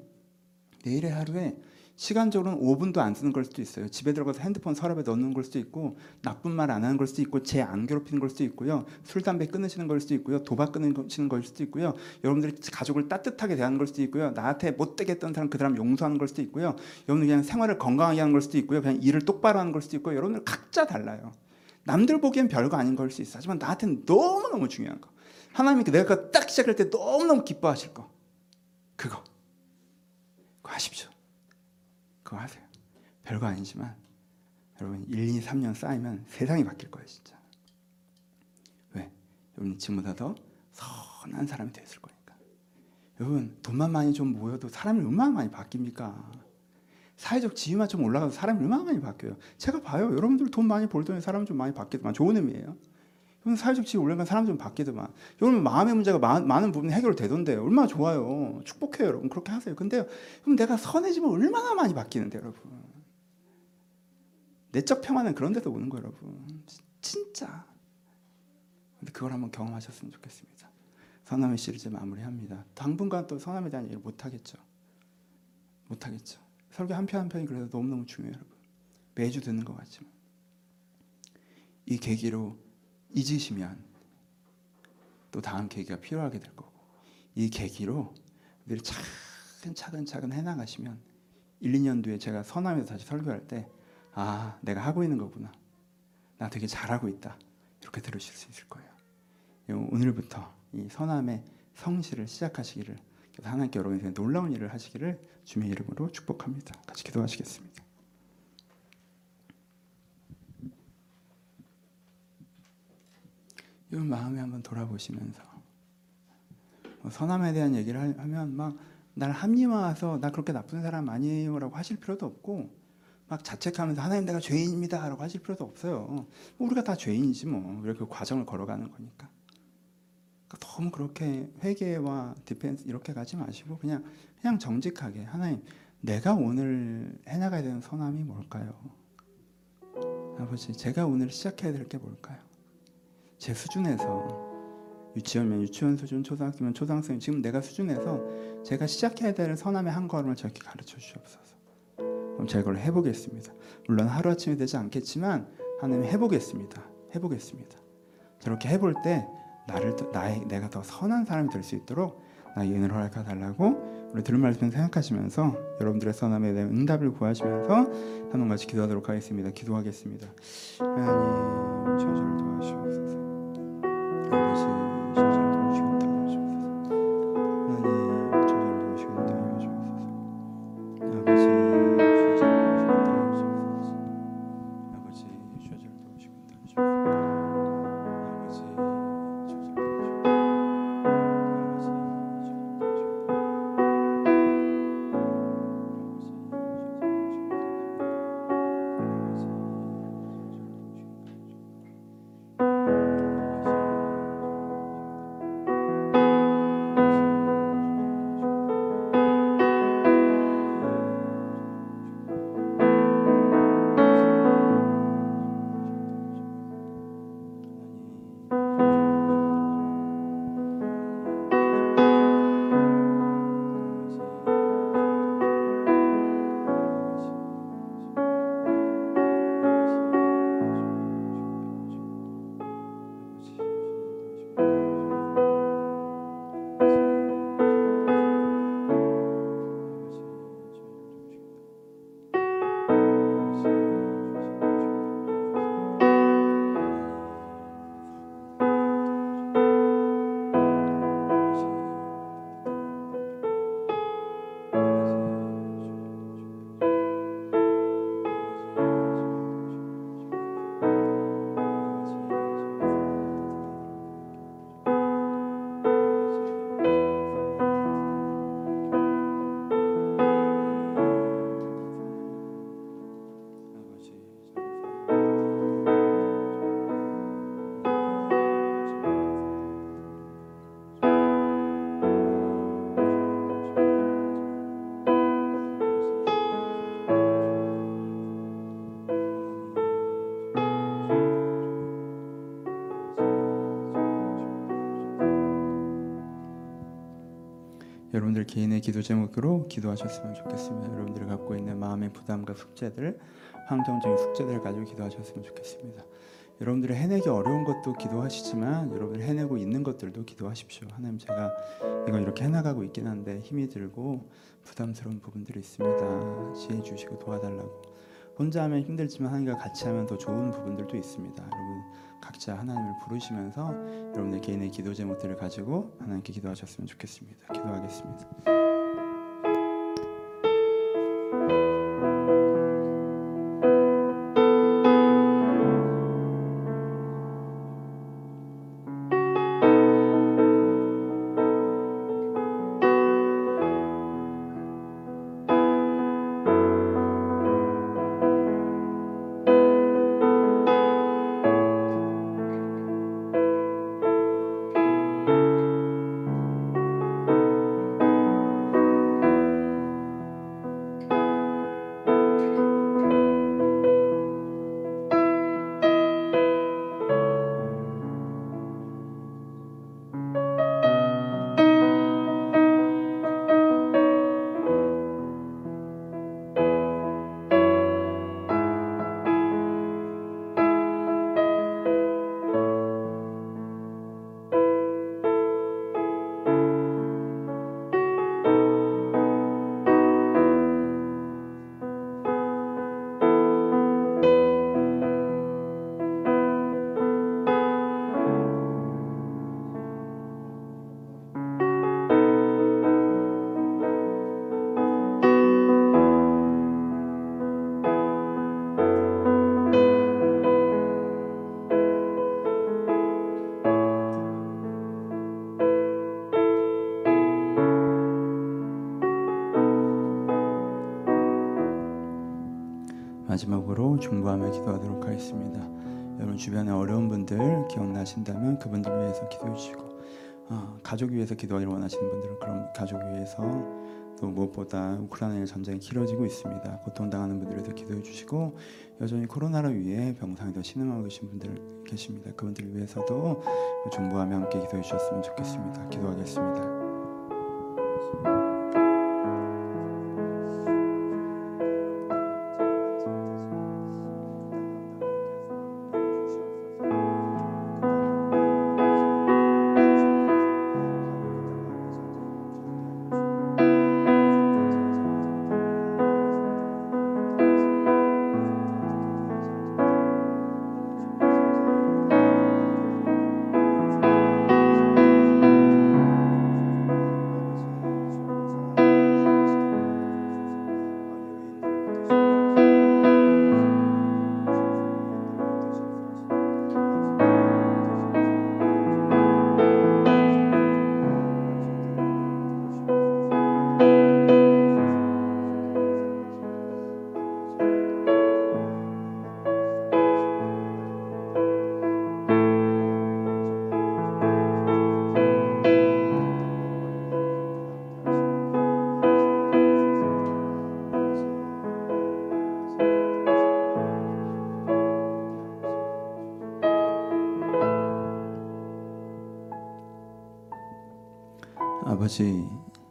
시간적으로는 5분도 안 쓰는 걸 수도 있어요. 집에 들어가서 핸드폰 서랍에 넣는 걸 수도 있고, 나쁜 말 안 하는 걸 수도 있고, 쟤 안 괴롭히는 걸 수도 있고요, 술, 담배 끊으시는 걸 수도 있고요, 도박 끊으시는 걸 수도 있고요, 여러분들이 가족을 따뜻하게 대하는 걸 수도 있고요, 나한테 못되게 했던 사람 그 사람 용서하는 걸 수도 있고요, 여러분들 그냥 생활을 건강하게 하는 걸 수도 있고요, 그냥 일을 똑바로 하는 걸 수도 있고요. 여러분들 각자 달라요. 남들 보기엔 별거 아닌 걸 수 있어. 하지만 나한테는 너무너무 중요한 거, 하나님이 내가 딱 시작할 때 너무너무 기뻐하실 거, 그거 하십시오. 그거 하세요. 별거 아니지만 여러분 1, 2, 3년 쌓이면 세상이 바뀔 거예요, 진짜. 왜? 여러분 지금보다 더 선한 사람이 되었을 거니까. 여러분, 돈만 많이 좀 모여도 사람이 얼마나 많이 바뀝니까? 사회적 지위만 좀 올라가도 사람이 얼마나 많이 바뀌어요. 제가 봐요. 여러분들 돈 많이 벌더니 사람 좀 많이 바뀌더만. 좋은 의미예요. 여러분, 사회적 지위 올라가면 사람 좀 바뀌더만. 여러분, 마음의 문제가 많은 부분 해결되던데요. 얼마나 좋아요. 축복해요, 여러분. 그렇게 하세요. 근데요, 그럼 내가 선해지면 얼마나 많이 바뀌는데, 여러분. 내적 평화는 그런 데서 오는 거예요, 여러분. 진짜. 근데 그걸 한번 경험하셨으면 좋겠습니다. 선함의 시리즈 마무리합니다. 당분간 또 선함에 대한 얘기를 못하겠죠. 설교 한 편 한 편이 그래도 너무너무 중요해요, 여러분. 매주 듣는 것 같지만. 이 계기로 잊으시면 또 다음 계기가 필요하게 될 거고, 이 계기로 우리를 차근차근 해나가시면 1, 2년 뒤에 제가 선함에서 다시 설교할 때 내가 하고 있는 거구나. 나 되게 잘하고 있다. 이렇게 들으실 수 있을 거예요. 오늘부터 이 선함의 성실을 시작하시기를, 하나님께 여러분에게 놀라운 일을 하시기를 주님의 이름으로 축복합니다. 같이 기도하시겠습니다. 이 마음에 한번 돌아보시면서 선함에 대한 얘기를 하면 막 날 합리화해서 나 그렇게 나쁜 사람 아니에요라고 하실 필요도 없고, 막 자책하면서 하나님 내가 죄인입니다라고 하실 필요도 없어요. 우리가 다 죄인이지 뭐. 우리가 그 과정을 걸어가는 거니까. 너무 그렇게 회개와 디펜스 이렇게 가지 마시고 그냥 정직하게, 하나님 내가 오늘 해나가야 되는 선함이 뭘까요? 아버지, 제가 오늘 시작해야 될 게 뭘까요? 제 수준에서, 유치원이면 유치원 수준, 초등학교면 초등학생, 지금 내가 수준에서 제가 시작해야 될 선함의 한 걸음을 저에게 가르쳐 주시옵소서. 그럼 제가 그걸 해보겠습니다. 물론 하루아침에 되지 않겠지만 하나님 해보겠습니다. 저렇게 해볼 때 내가 더 선한 사람이 될 수 있도록 나의 은혜를 허락해 달라고 우리 들은 말씀 생각하시면서 여러분들의 선함에 대한 응답을 구하시면서 한번 같이 기도하도록 하겠습니다. 기도하겠습니다. 하나님, 저절을 도와주옵소서. 아버지, 저절을 도우시고 도와주옵소서. 하나님, 저절을 도우시고 도와주옵소서. 아버지, 저절을 도우시고 도와주옵소서. 여러분들 개인의 기도 제목으로 기도하셨으면 좋겠습니다. 여러분들이 갖고 있는 마음의 부담과 숙제들, 환경적인 숙제들을 가지고 기도하셨으면 좋겠습니다. 여러분들이 해내기 어려운 것도 기도하시지만 여러분들이 해내고 있는 것들도 기도하십시오. 하나님, 제가 이거 이렇게 해나가고 있긴 한데 힘이 들고 부담스러운 부분들이 있습니다. 지혜 주시고 도와달라고. 혼자 하면 힘들지만 하나님과 같이 하면 더 좋은 부분들도 있습니다. 여러분 각자 하나님을 부르시면서 여러분의 개인의 기도 제목들을 가지고 하나님께 기도하셨으면 좋겠습니다. 기도하겠습니다. 마지막으로 중보하며 기도하도록 하겠습니다. 여러분 주변에 어려운 분들 기억나신다면 그분들 위해서 기도해 주시고, 가족 위해서 기도하기를 원하시는 분들은 그럼 가족 위해서, 또 무엇보다 우크라이나 전쟁이 길어지고 있습니다. 고통당하는 분들에 대해서 기도해 주시고, 여전히 코로나로 위해 병상에서 신음하고 계신 분들 계십니다. 그분들 위해서도 중보하며 함께 기도해 주셨으면 좋겠습니다. 기도하겠습니다. 아버지,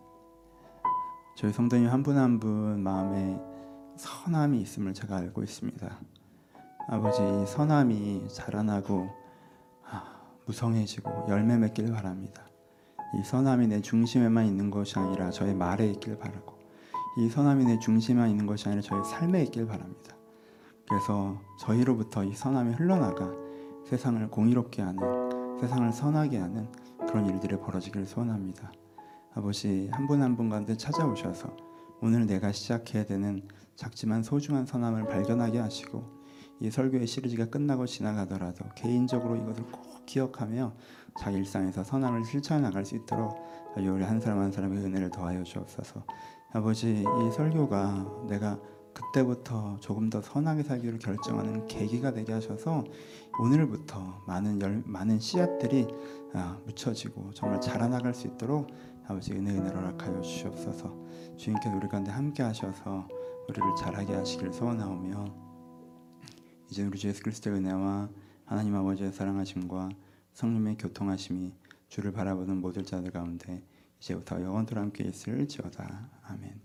저희 성도님 한 분 한 분 마음에 선함이 있음을 제가 알고 있습니다. 아버지, 이 선함이 자라나고 무성해지고 열매 맺길 바랍니다. 이 선함이 내 중심에만 있는 것이 아니라 저의 말에 있길 바라고, 이 선함이 내 중심에만 있는 것이 아니라 저의 삶에 있길 바랍니다. 그래서 저희로부터 이 선함이 흘러나가 세상을 공의롭게 하는, 세상을 선하게 하는 그런 일들이 벌어지길 소원합니다. 아버지, 한 분 한 분 가운데 찾아오셔서 오늘 내가 시작해야 되는 작지만 소중한 선함을 발견하게 하시고, 이 설교의 시리즈가 끝나고 지나가더라도 개인적으로 이것을 꼭 기억하며 자기 일상에서 선함을 실천해 나갈 수 있도록 우리 한 사람 한 사람의 은혜를 더하여 주옵소서. 아버지, 이 설교가 내가 그때부터 조금 더 선하게 살기로 결정하는 계기가 되게 하셔서 오늘부터 많은 씨앗들이 묻혀지고 정말 자라나갈 수 있도록 아버지 은혜를 허락하여 주시옵소서. 주님께서 우리 가운데 함께 하셔서 우리를 자라게 하시길 소원하오며, 이제 우리 주 예수 그리스도의 은혜와 하나님 아버지의 사랑하심과 성령의 교통하심이 주를 바라보는 모든 자들 가운데 이제부터 영원토록 함께 있을지어다. 아멘.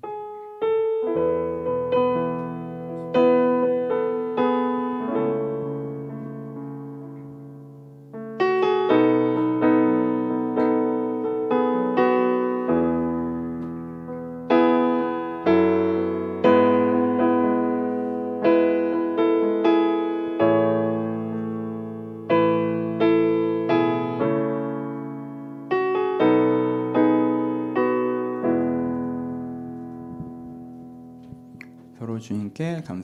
서로 주님께 감사